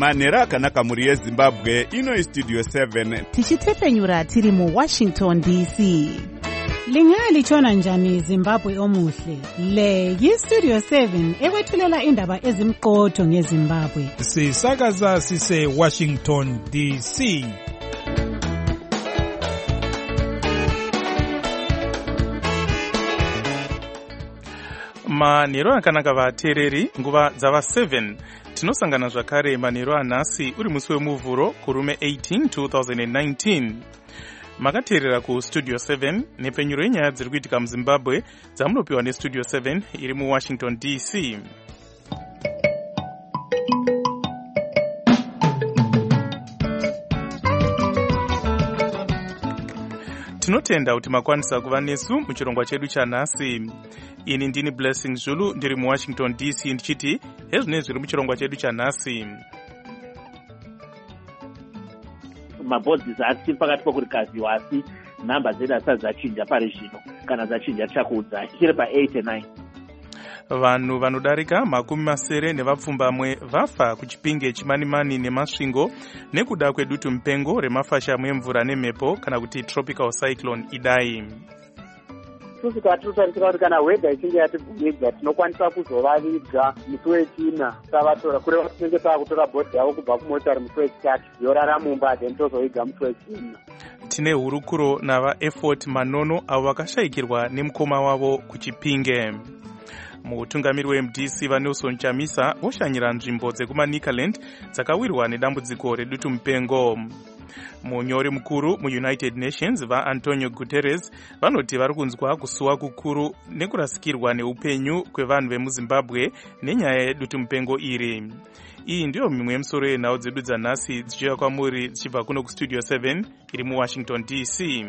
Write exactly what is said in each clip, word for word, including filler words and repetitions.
manhero akanaka muri yezimbabwe. Ino istudio seven tichitefenyura tiri mu Washington D C. Lingalitshona njani Zimbabwe omuhle? Le yi-Studio seven ekwethulela indaba ezimqotho ngeZimbabwe. Sisakaza sise Washington D C. Manhero akanaka vateereri, nguva dzava seven. Tinosangana zvakare manhero anhasi uri musi wemuvhuro kurume eighteen two thousand nineteen. Makateerera ku Studio seven nepenyuro yenyaya dziri kuitika muZimbabwe dzamunopiwa neStudio seven iri muWashington D C. Tinotenda kuti makwanisa kuva nesu muchirongwa chedu chanhasi. Ini ndini Blessing Zulu ndiri muWashington D C ndichiti hezvine zviri muchirongwa chedu chanhasi. Mabhodzi zasi pakati pokuri kazi wasi namba dzedu asati dzachinja pari zvino kana dzachinja tichakuudzai chiri pa eight and nine. Vanhu vanodarika makumi masere nevapfumbamwe vafa kuchipinge chimanimani nemasvingo nekuda kwedutu mupengo remafashamu emvura nemhepo kana kuti tropical cyclone Idai. Kusvika tinotarisira kuti kana wedha ichinge yatibvumidza tinokwanisa kuzovaviga musi wechina tavatora kureva tinenge tavakutora bhodhi yavo kubva kumotari musi wechitatu yorara mumba then tozoviga musi wechina. Tine hurukuro navaEffort Manono avo vakashayikirwa nemukoma wavo kuchipinge. Mutungamiri weM D C vaNelson Chamisa voshanyira nzvimbo dzekumaNicaland dzakawirwa nedambudziko redutu mupengo. Munyori mukuru muUnited Nations vaAntonio Guterres vanoti vari kunzwa kusuwa kukuru nekurasikirwa neupenyu kwevanhu vemuZimbabwe nenyaya yedutu mupengo iri. Iyi ndiyo mimwe yemisoro yenhau dzedu dzanhasi dzichiuya kwamuri dzichibva kuno kuStudio seven iri muWashington D C.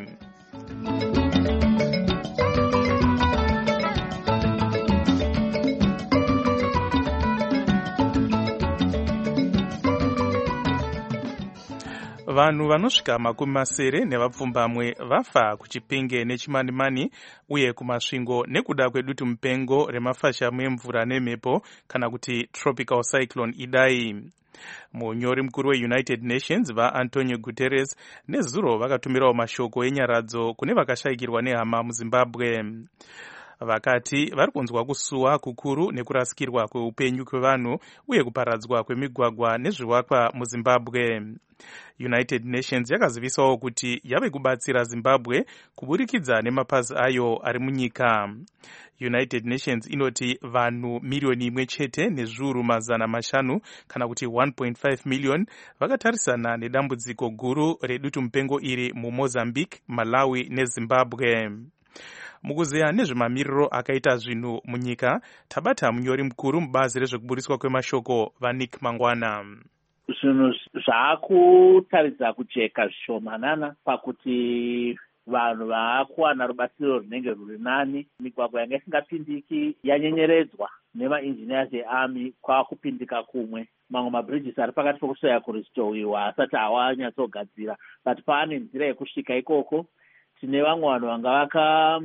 Vanhu vanosvika makumi masere nevapfumbamwe vafa kuchipinge nechimanimani uye kumasvingo nekuda kwedutu mupengo remafashamu emvura nemhepo kana kuti tropical cyclone Idai. Munyori mukuru weUnited Nations vaAntonio Guterres nezuro vakatumirawo mashoko enyaradzo kune vakashayikirwa nehama muZimbabwe. Vakati vari kunzwa kusuwa kukuru nekurasikirwa kweupenyu kwevanhu uye kuparadzwa kwemigwagwa nezvivakwa muZimbabwe. United Nations yakazivisawo kuti yave kubatsira Zimbabwe kuburikidza nemapazi ayo ari munyika. United Nations inoti vanhu milioni imwe chete nezviuru mazana mashanu kana kuti one point five million vakatarisana nedambudziko guru redutu mupengo iri muMozambique, Malawi neZimbabwe. Mukuzeya nezvemamiriro akaita zvinhu munyika, tabata munyori mukuru mubazi rezvekuburiswa kwemashoko vaNick Mangwana. Zvinhu zvakutaridza kujeka zvishomanana pakuti vanhu vaakuwana rubatsiro runenge ruri nani. Migwagwa yanga isingapindiki yanyenyeredzwa nemaengineers earmy kwakupindika kumwe. Mamwe mabridges ari pakati pokusvika kuristowiwa asati awanyatsogadzira, but paane nzira yekusvika ikoko. Tine vamwe vanhu vanga vaka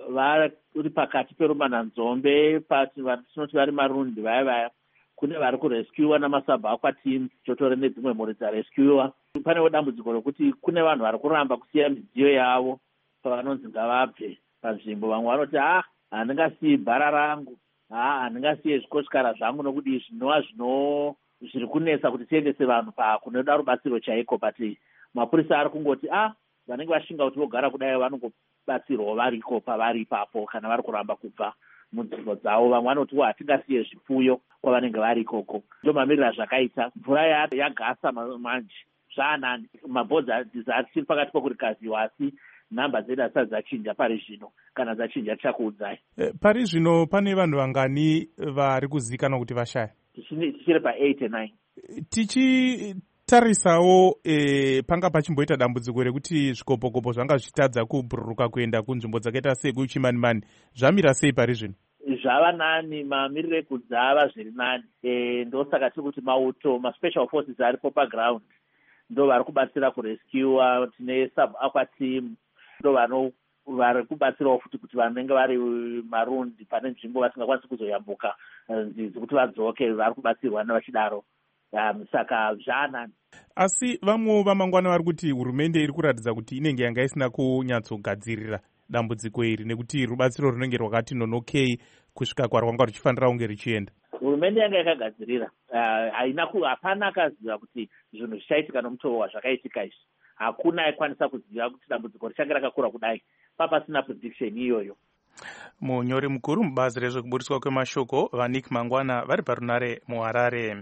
vari pakati perumananzombe patinoti vari marundi vaya vaya. Kune vari kurescuwa namasabhakwa teams chotore nedzimwe mhuri dzarescuwa. Panewo dambudziko rokuti kune vanhu vari kuramba kusiya midziyo yavo pavanonzi ngavabve panzvimbo. Vamwe vanoti ah handingasiyi bhara rangu, ah handingasiye zvikoshikara zvangu nokuti zvinova zvino zviri kunetsa kuti tiendese vanhu pakunoda rubatsiro chaiko. But mapurisa ari kungoti ah vanenge vashinga kuti vogara kudai vanongobatsirwa variko pavari ipapo kana vari kuramba kubva munzvimbo dzavo. Vamwe vanoti hatingasiye zvipfuyo kwavanenge vari ikoko. Ndomamirira zvakaita mvura yagasa manje zvaanani. Mabhodzi adziri pakati pokuri kazi wasi namba dzedu asati dzachinja pari zvino kana dzachinja tichakuudzai. E, pari zvino pane vanhu vangani vari kuzivikanwa kuti vashaya? Tichiri pa eight and nine. Tichi tarisawo e, panga pachimboita dambudziko rekuti zvikopokopo zvanga zvichitadza kubhururuka kuenda kunzvimbo dzakaita sekuchimanimani, zvamira sei pari zvino? Zvava nani, mamiriro ekudzava zviri nani. E, ndosaka tiri kuti mauto maspecial forces aripo paground ndo vari kubatsira kurescuwa. Tine sub aqua team ndo vano vari kubatsirawo futi kuti vanenge vari marundi pane nzvimbo vasingakwanisi kuzoyambuka nzizi kuti vadzoke vari kubatsirwa nevachidaro. um, saka zvaanani. Asi vamwe vamangwana vari kuti hurumende iri kuratidza kuti inenge yanga isina kunyatsogadzirira dambudziko iri nekuti rubatsiro runenge rwakati nonokei kusvika kwarwanga ruchifanira kunge richienda. Hurumende yanga yakagadzirira, haina uh, hapana akaziva kuti zvinhu zvichaitika nomutoo wazvakaitika izvi. Hakuna aikwanisa kuziva kuti dambudziko richange rakakura kudai papasina prediction iyoyo. Munyori mukuru mubazi rezvekuburiswa kwemashoko vaNick Mangwana vari parunare muHarare.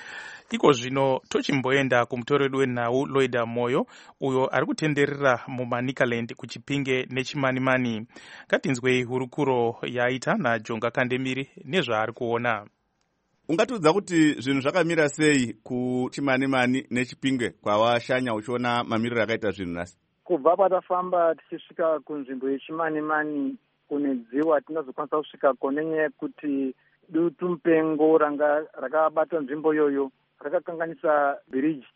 Iko zvino tochimboenda kumutori wedu wenhau Loida Moyo uyo ari kutenderera muManicaland kuChipinge neChimanimani. Ngatinzwei hurukuro yaita naJonga Kandemiri nezvaari kuona. Ungatiudza kuti zvinhu zvakamira sei kuChimanimani neChipinge kwawashanya uchiona mamiriro akaita zvinhu nhasi? Kubva patafamba tichisvika kunzvimbo yeChimanimani kune dziwa tinozokwanisa kusvika nenyaya yekuti dutu mupengo ranga rakabata nzvimbo iyoyo rakakanganisa bhiriji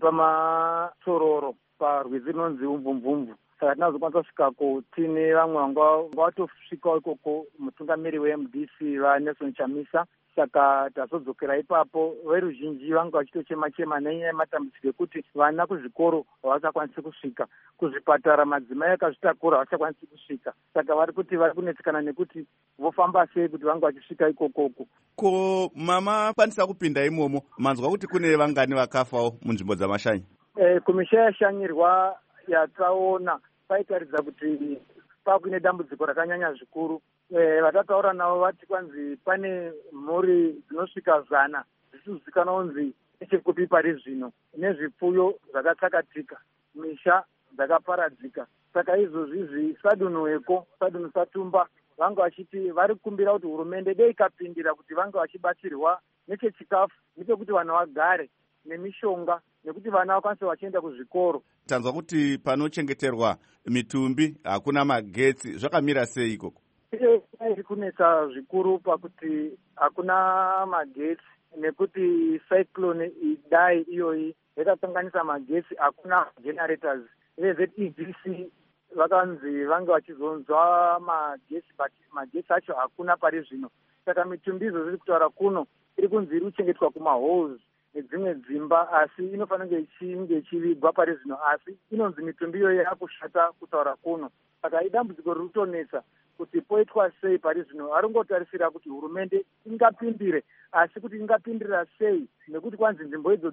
repamasororo parwizi rinonzi Umvumvumvu. Saka tinazokwanisa kusvikako tine vamwe vanga watosvikawo ikoko mutungamiri weM D C vaNelson Chamisa. Saka tazodzokera ipapo veruzhinji vanga vachitochema chema nenyaya yematambudziko ekuti vana kuzvikoro havachakwanisi kusvika, kuzvipatara madzimai akazvitakura havachakwanisi kusvika. Saka vari kuti vari kunetsekana nekuti vofamba sei kuti vanga vachisvika ikokoko. Ko mama kwanisa kupinda imomo, manzwa kuti kune vangani vakafawo munzvimbo dzamashanyi? E, kumisha yashanyirwa yataona paitaridza kuti pakuine dambudziko rakanyanya zvikuru. E, vatataura navo vati kwanzi pane mhuri dzinosvika zana zvichizivikanwa kunzi nechekupi pari zvino nezvipfuyo zvakatsakatika, misha dzakaparadzika. Saka izvozvizvi sadunhu eko sadunhu satumba vanga vachiti vari kukumbira kuti hurumende dei ikapindira kuti vanga vachibatsirwa nechechikafu, nepekuti vana vagare, nemishonga, nekuti vana vakwanise vachienda kuzvikoro. Tanzwa kuti panochengeterwa mitumbi hakuna magetsi, zvakamira sei ikoko? Iri kunetsa zvikuru pakuti hakuna magetsi nekuti cyclone idai iyoyi yakakanganisa magetsi, hakuna generators. V E D C vakanzi vange vachizonzwa magetsi but magetsi acho hakuna pari zvino. Saka mitumbi izvo ziri kutaura kuno iri kunzi iri kuchengetwa kumahalls nedzimwe dzimba, asi inofanira kunge ichivigwa pari zvino, asi inonzi mitumbi iyoyi yakushata kutaura kuno. Saka idambudziko riri kutonetsa kuti poitwa sei pari zvino. Haringotarisira kuti hurumende ingapindire, asi kuti ingapindira sei, nekuti kwanzi nzvimbo idzo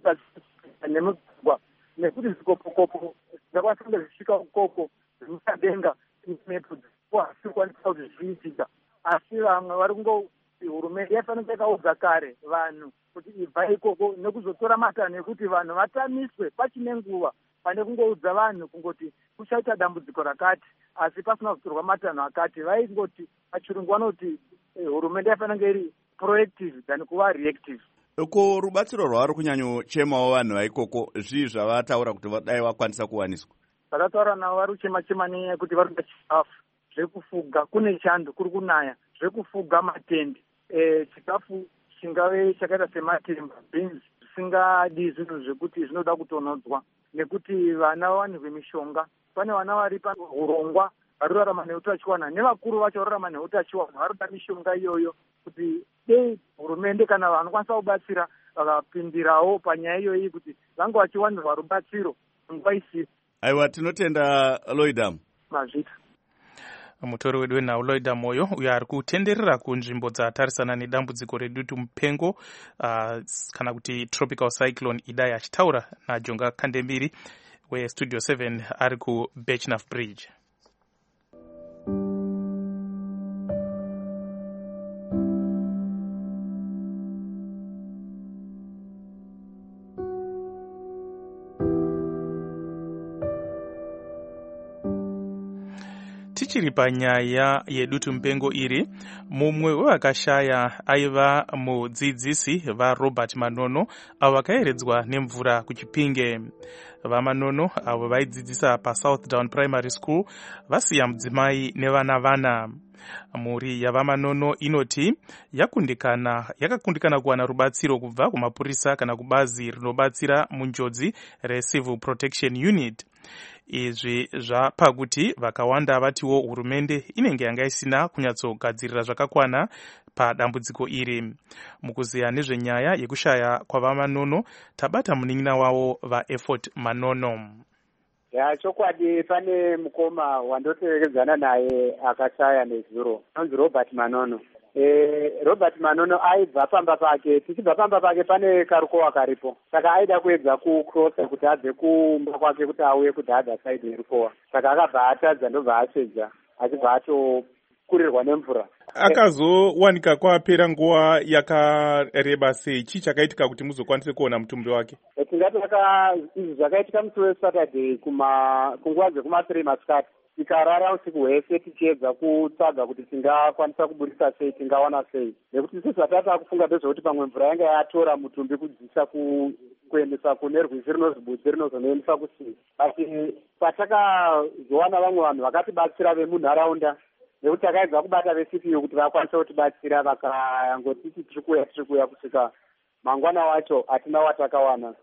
nemugwa, nekuti zvikopokopo zvakwanisa kunge zvisvika ukoko zvimusadenga mepo dzisikwanisa kuti zviitika. Asi vamwe vari kungo hurumende yafanira yakaudza kare vanhu kuti ibva ikoko nekuzotora matanho ekuti vanhu vatamiswe pachine nguva, pane kungoudza vanhu kungoti kuchaita dambudziko rakati asi pasina kutorwa matanho akati. Vaingoti pachirungu vanoti hurumende yafanira iri proactive than kuva reactive. Ko rubatsiro rwari kunyanyochemawo vanhu vaikoko zvii zvavataura kuti vadai vakwanisa kuwaniswa? Vakataura navo vari kuchema chema nenyaya yekuti vari kuda chikafu, zvekufuga, kune chando kuri kunaya, zvekufuga matende, e, chikafu chingave chakaita sematemba, beans, zvisingadi zvinhu zvekuti zvinoda kutonodzwa, nekuti vana vawanirwe mishonga. Pane vana vari paurongwa vari kurarama neutachiwana, nevakuru vacho vari kurarama neutachiwana, vari kuda mishonga iyoyo kuti dei hurumende kana vanokwanisa kubatsira vakapindirawo panyaya iyoyi kuti vange vachiwanirwa rubatsiro nguva isiyo. Aiwa, tinotenda Loida Mazvita. Mutori wedu wenhau Loida Moyo uyo ari kutenderera kunzvimbo dzatarisana nedambudziko redutu mupengo uh, kana kuti tropical cyclone idai, achitaura naJonga Kandemiri weStudio seven ari kuBechnaf Bridge. Tichiri panyaya yedutu mupengo iri, mumwe wevakashaya aiva mudzidzisi vaRobert Manono avo vakaeredzwa nemvura kuChipinge. VaManono avo vaidzidzisa paSouthdown Primary School vasiya mudzimai nevana vana. Mhuri yavaManono inoti yakundikana yakakundikana kuwana rubatsiro kubva kumapurisa kana kubazi rinobatsira munjodzi reCivil Protection Unit. izvi zvapa kuti vakawanda vatiwo hurumende inenge yanga isina kunyatsogadzirira zvakakwana padambudziko iri. Mukuziya nezvenyaya yekushaya kwavamanono tabata munin'ina wavo vaEffort Manono. Ya chokwadi pane mukoma wandoterekedzana naye akashaya nezuro anzi Robert Manono. E, Robert Manono aibva pamba pake, tichibva pamba pake pane karukowa karipo, saka aida kuedza kucrossa kuti abve kumba kwake kuti auye kudhadha side yerukowa, saka akabva atadza ndobva asvedza achibva atokurirwa nemvura. Akazowanika kwapera nguva yakareba sei? Chii chakaitika kuti muzokwanise kuona mutumbi wake? Tingati izvi zvakaitika musi weSaturday kuma kunguva dzekuma three masikati. Tikarara usiku hwese tichiedza kutsvaga kuti tingakwanisa kuburisa sei, tingawana sei, nekuti isusu hatata kufunga ndezvekuti pamwe mvura yanga yatora mutumbi kudzisa kuendesa kune rwizi rinonzi Butsi rinozonoendesa kusii. Asi patakazowana vamwe vanhu vakatibatsira vemunharaunda, nekuti takaedza kubata ve C P U kuti vakwanise kutibatsira, vakangotiti tiri kuuya tiri kuuya kusvika mangwana wacho hatina watakawana.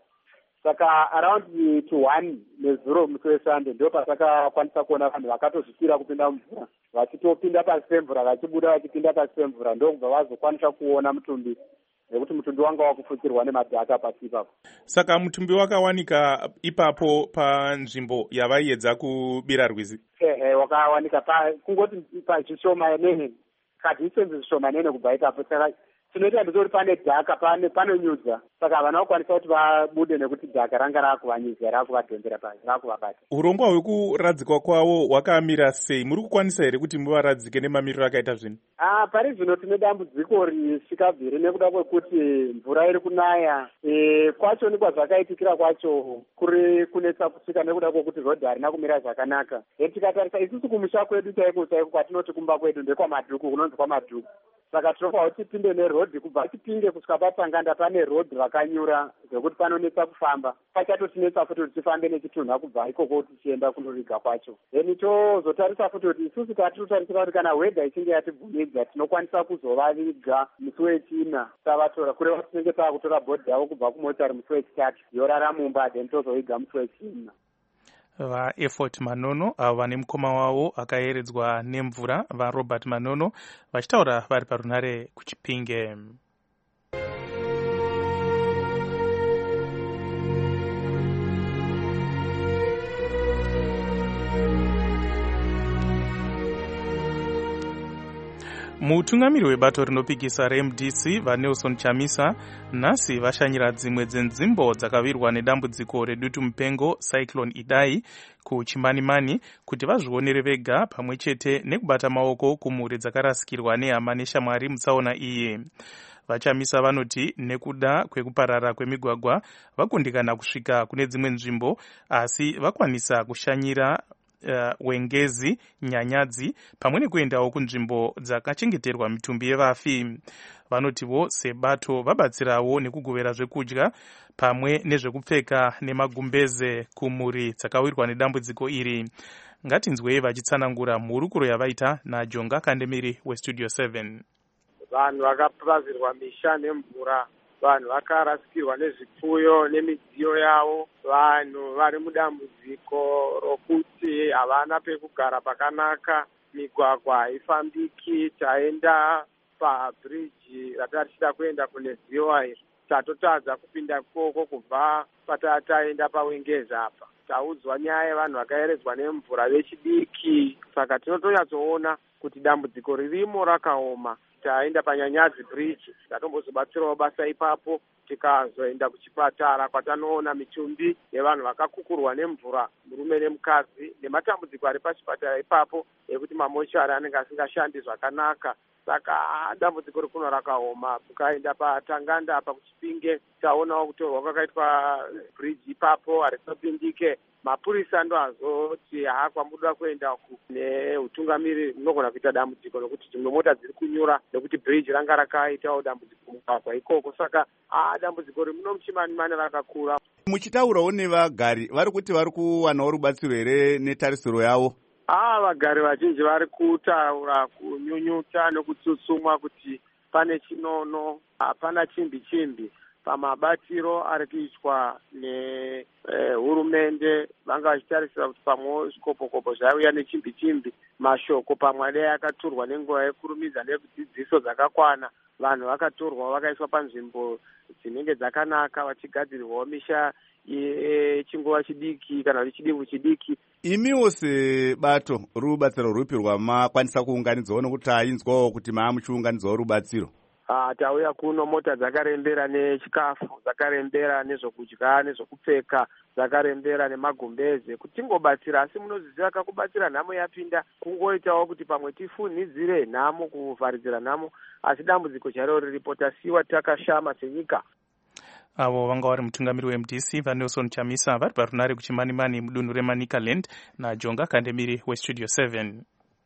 Saka around to one nezuro musi weSunday ndio patakakwanisa kuona vanhu vakatozvipira kupinda mvura, vachitopinda pasi pemvura, vachibuda vachipinda pasi pemvura, ndokubva vazokwanisa kuona mutumbi, nekuti mutumbi wanga wakufukirwa nemadhaka pasi ipapo. Saka mutumbi wakawanika ipapo panzvimbo yavaiedza kubira rwizi? Ehe, wakawanika pa kungoti pazvishoma nene, kadhisenzi zvishoma nene kubva ipapo. Saka tinoita ndizvo kuti pane dhaka, pane panonyudza, saka havana kukwanisa kuti vabude nekuti dhaka ranga rakuvanyudza, rakuvadhonzera pasi, rakuvabata. Urongwa hwekuradzikwa kwavo hwakamira sei? Muri kukwanisa here kuti muvaradzike nemamiriro akaita zvino? Ah, pari zvino tine dambudziko risvika bviri nekuda kwekuti mvura iri kunaya. E, kwacho nikwa zvakaitikira kwacho kuri kunetsa kusvika nekuda kwekuti rodhi harina kumira zvakanaka. E, tikatarisa isusu kumusha kwedu chaiko chaiko kwatinoti kumba kwedu ndekwamadhuku, kunonzi kwamadhuku. Saka tinofanira kuti tipinde nerodhi, kubva tipinde kusvika patsanganda pane rodhi rakanyura zvekuti panonetsa kufamba. Pachatotinetsa futi kuti tifambe nechitunha kubva ikoko tichienda kunoriga kwacho. Then tozotarisa futi kuti isusu tatinotarisira kuti kana wedha ichinge yatibvumidza tinokwanisa kuzovaviga musi wechina tavatora, kureva tinenge tavakutora bhodhi yavo kubva kumotari musi wechitatu yorara mumba, then tozoviga musi wechina. VaEffort Manono avo vane mukoma wavo akayeredzwa nemvura, vaRobert Manono vachitaura vari parunare kuChipinge. Mutungamiri webato rinopikisa reM D C vaNelson Chamisa nhasi vashanyira dzimwe dzenzimbo dzakavirwa nedambudziko redutu mupengo Cyclone Idai kuChimanimani kuti vazvionere vega pamwe chete nekubata maoko kumhuri dzakarasikirwa nehama neshamwari mutsaona iyi. VaChamisa vanoti nekuda kwekuparara kwemigwagwa vakundikana kusvika kune dzimwe nzvimbo, asi vakwanisa kushanyira Uh, wengezi, nyanyadzi pamwe nekuendawo kunzvimbo dzakachengeterwa mitumbi yevafi. Vanotiwo sebato vabatsirawo nekugovera zvekudya pamwe nezvekupfeka nemagumbeze kumhuri dzakawirwa nedambudziko iri. Ngatinzwei vachitsanangura mhurukuro yavaita naJonga Kandemiri weStudio seven. Vanhu vakapazirwa misha nemvura, vanhu vakarasikirwa nezvipfuyo nemidziyo yavo, vanhu vari mudambudziko rokuti havana pekugara pakanaka, migwagwa haifambiki. Taenda pabridge ratatichida kuenda kune Ziwai, tatotadza kupinda ikoko kubva patataenda pawengeza apa. Taudzwa nyaya yevanhu vakayeredzwa nemvura vechidiki, saka tinotonyatsoona kuti dambudziko ririmo rakaoma. Taenda paNyanyadzi bridge, tatombozobatsirawo basa ipapo, tikazoenda kuchipatara kwatanoona mitumbi yevanhu vakakukurwa nemvura, murume nemukadzi, nematambudziko ari pachipatara ipapo ekuti mamochari anenge asingashandi zvakanaka. Saka dambudziko rikuno rakaoma. Tukaenda paTanganda apa kuChipinge, taonawo kutorwa kwakaitwa bridge ipapo harinopindike. Mapurisa ndo azoti haakwamuda kuenda neutungamiri munogona kuita dambudziko nokuti dzimwe mota dziri kunyura nekuti bridge ranga rakaitawo dambudziko mugwagwa ikoko. Saka ah dambudziko rimuno muChimanimani rakakura. Muchitaurawo nevagari vari kuti vari kuwanawo rubatsiro here netarisiro yavo? Ah, vagari vazhinji vari kutaura kunyunyuta nekutsutsumwa kuti pane chinono, hapana chimbi chimbi. pamabatiro ari kuitwa nehurumende. Vanga vachitarisira kuti pamwewo zvikopokopo zvaiuya nechimbi chimbi, mashoko pamwe adai akatorwa nenguva yekurumidza nekudzidziso dzakakwana. Vanhu vakatorwa vakaiswa panzvimbo dzinenge dzakanaka, vachigadzirirwawo misha yechinguva chidiki kana kuti chidimbu chidiki. Imiwo sebato rubatsiro rupi rwamakwanisa kuunganidzawo nokuti tainzwawo kuti maamuchiunganidzawo rubatsiro? Ah, tauya kuno mota dzakarembera nechikafu, dzakarembera nezvokudya nezvokupfeka, dzakarembera nemagumbeze kuti tingobatsira. Asi munoziziva kakubatsira nhamo yapinda kungoitawo kuti pamwe tifunhidzire nhamo, kuvharidzira nhamo, asi dambudziko charo riripo, tasiwa takashama senyika. Avo vanga vari mutungamiri weM D C vaNelson Chamisa vari parunare kuchimanimani mudunhu reManicaland naJonga Kandemiri weStudio seven.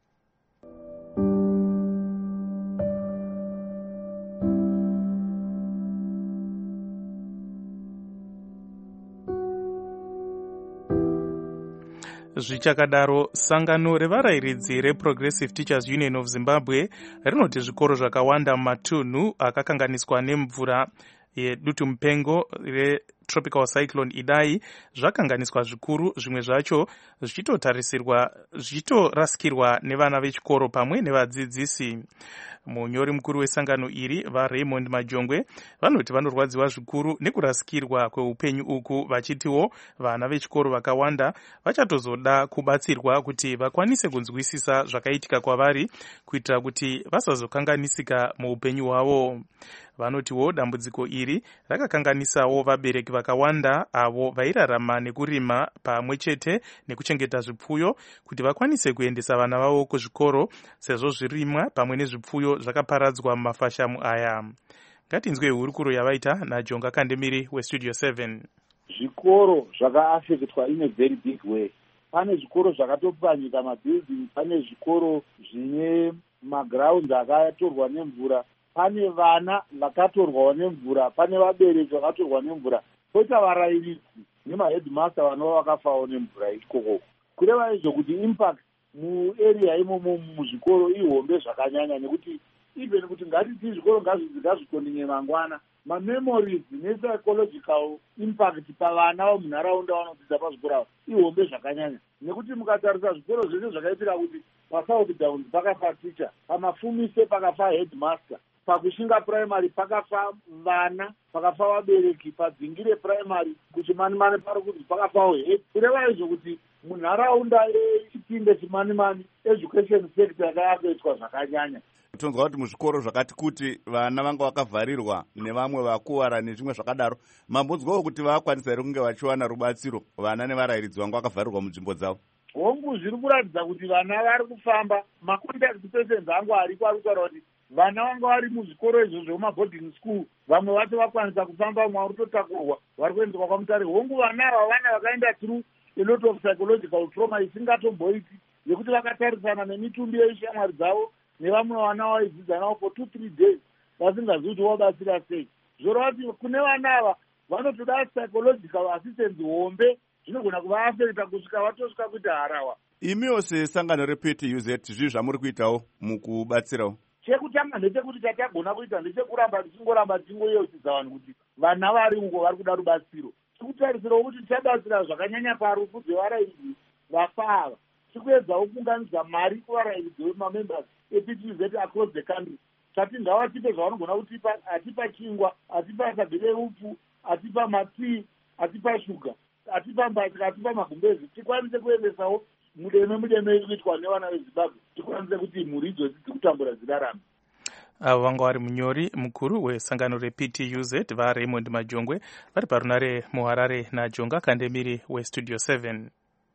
Zvichakadaro, sangano revarayiridzi reProgressive Teachers Union of Zimbabwe rinoti zvikoro zvakawanda mumatunhu akakanganiswa nemvura yedutu mupengo retropical cyclone Idai zvakanganiswa zvikuru, zvimwe zvacho zvichitotarisirwa zvichitorasikirwa nevana vechikoro pamwe nevadzidzisi. Munyori mukuru wesangano iri vaRaymond Majongwe vanoti vanorwadziwa zvikuru nekurasikirwa kweupenyu uku, vachitiwo vana vechikoro vakawanda vachatozoda kubatsirwa kuti vakwanise kunzwisisa zvakaitika kwavari kuitira kuti vasazokanganisika muupenyu hwavo. Vanotiwo dambudziko iri rakakanganisawo vabereki vakawanda avo vairarama nekurima pamwe chete nekuchengeta zvipfuyo kuti vakwanise kuendesa vana vavo kuzvikoro sezvo zvirimwa pamwe nezvipfuyo zvakaparadzwa mumafashamu aya. Ngatinzwe hurukuro yavaita naJonga Kandemiri weStudio seven. Zvikoro zvakaafeketwa in a very big way. Pane zvikoro zvakatopwanyika mabuilding, pane zvikoro zvine magrounds akatorwa nemvura, pane vana vakatorwawo nemvura, pane vabereki vakatorwa nemvura, poita varayiridzi nemaheadmaster vanova vakafawo nemvura ikoko. Kureva izvo kuti impact muarea imomo muzvikoro ihombe zvakanyanya, nekuti even kuti ngatiti zvikoro ngazvikondinye mangwana, mamemories nepsychological impact pavana vemunharaunda vanodzidza pazvikoro ihombe zvakanyanya, nekuti mukatarisa zvikoro zvese zvakaitira kuti paSouth Downs pakafa teacher, pamafumise pakafa headmaster, pakushinga primary pakafa vana, pakafa vabereki, padzingire primary kuchimanimani pari kuti pakafawo head. Kureva izvo kuti munharaunda yechipinge chimanimani education sector yakaakaitwa zvakanyanya. Tonzwa kuti muzvikoro zvakati kuti vana vanga vakavharirwa nevamwe vakuwara nezvimwe zvakadaro, mambonzwawo kuti vakwanisa here kunge vachiwana rubatsiro vana nevarayiridzi vanga vakavharirwa munzvimbo dzavo? Hongu zviri kuratidza kuti vana vari kufamba, macontact persons angu ariko ari kutaura kuti vana vanga vari muzvikoro izvo zvemaboarding school, vamwe vacho vakwanisa kufamba, vamwe vari kutotakurwa vari kuendeswa kwamutare. Hongu vana ava vana vakaenda through a lot of psychological trauma isingatomboiti, yekuti vakatarisana nemitumbi yeishamwari dzavo nevamwe vana vaidzidza navo for two three days vasingazivi kuti vabatsira sei. Zvoreva kuti kune vana ava vanotoda psychological assistance hombe, zvinogona kuvaafekta kusvika vatosvika kuti harawa. Imiwo sesangano reP T U Z zvii zvamuri kuitawo mukubatsirawo? Chekutanga ndechekuti chatagona kuita ndechekuramba tichingoramba tichingoyeuchidza vanhu kuti vana vari uko vari kuda rubatsiro. Tikutarisirawo kuti tichabatsira zvakanyanya parufu dzevarayiridzi vafa ava. Tikuedzawo kuunganidza mari kuvarayiridzi vemamembers eP T U Z across the country. Tati ngavatipe zvavanogona kutipa, atipa chingwa, atipa sagere upfu, atipa matii, atipa shuga, atipa mbatya, atipa magumbezi, tikwanise kuendesawo mudeme mudeme iri kuitwa nevana veZimbabwe, tikwanise kuti mhuri idzo dziri kutambura dzidarame. Avo vanga vari munyori mukuru wesangano reP T U Z vaRaymond Majongwe vari parunare muHarare naJonga Kandemiri weStudio seven.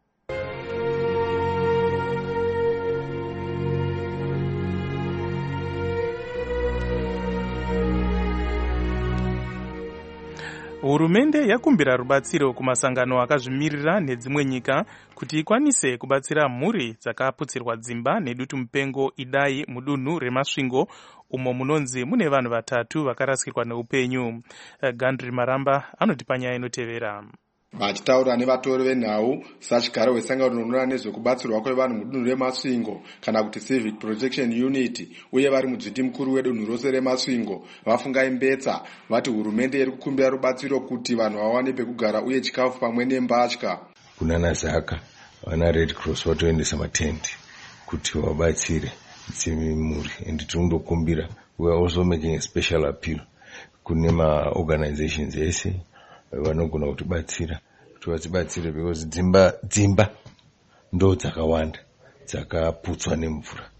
Hurumende yakumbira rubatsiro kumasangano akazvimirira nedzimwe nyika kuti ikwanise kubatsira mhuri dzakaputsirwa dzimba nedutu mupengo Idai mudunhu reMasvingo umo munonzi mune vanhu vatatu vakarasikirwa neupenyu. Gandri Maramba anoti panyaya inotevera. Vachitaura nevatori venhau sachigaro wesangano rinoona nezvekubatsirwa kwevanhu mudunhu remasvingo kana kuti Civic Protection Unit, uye vari mudzviti mukuru wedunhu rose remasvingo vafunga imbetsa vati hurumende iri kukumbira rubatsiro kuti vanhu vawane pekugara uye chikafu pamwe nembatya. Kuna Nazaka vana Red Cross vatoendesa matende kuti vabatsire dzimimuri, and tinokumbira we are also making a special appeal kune maorganizations ese vanogona kutibatsira kuti vatibatsire, because dzimba dzimba ndo dzakawanda dzakaputswa nemvura.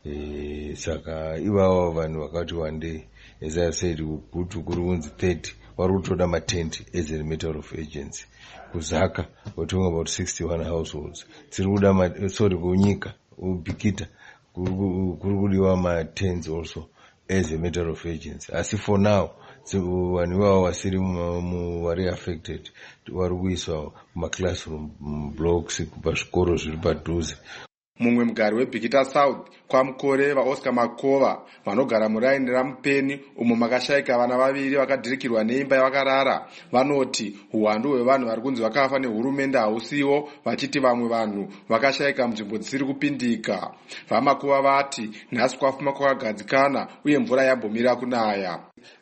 E, saka ivavo vanhu vakati wandei, as I said, kuti kuri kunzi thirty vari kutoda matende as a matter of urgency. Kuzaka we're talking about sixty-one households. Tiri kuda sorry kunyika ubikita kuri kudiwa matents also as a matter of urgency. Asi for now vanhu ivavo vasiri vari affected vari kuiswa mumaclassroom blocks pazvikoro zviri padhuze. Mumwe mugari weBikita South kwaMukore vaOscar Makova vanogara muraini ramupeni umo makashayika vana vaviri vakadhirikirwa neimba yavakarara vanoti uwandu hwevanhu vari kunzi vakafa nehurumende hausiwo, vachiti vamwe vanhu vakashayika munzvimbo dzisiri kupindika. VaMakova vati nhasi kwafuma kwakagadzikana uye mvura yambomira kunaya.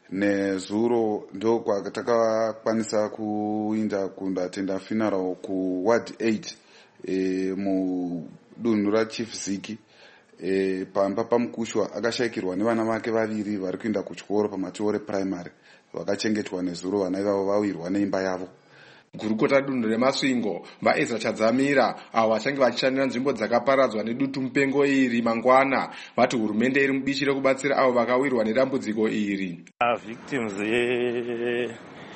Nezuro ndo kwatakakwanisa kuinda kundatenda funeral ku ward eight e, mu dunhu raChief Ziki. E, pamba pamukushwa akashayikirwa nevana vake vaviri vari kuenda kuchikoro pamatiore primary, vakachengetwa nezuro vana ivavo vawirwa neimba yavo. Gurukota dunhu remasvingo vaEzra Chadzamira avo vachange vachishandira nzvimbo dzakaparadzwa nedutu mupengo iri mangwana vati hurumende iri mubishi rekubatsira avo vakawirwa nedambudziko iri. Victims e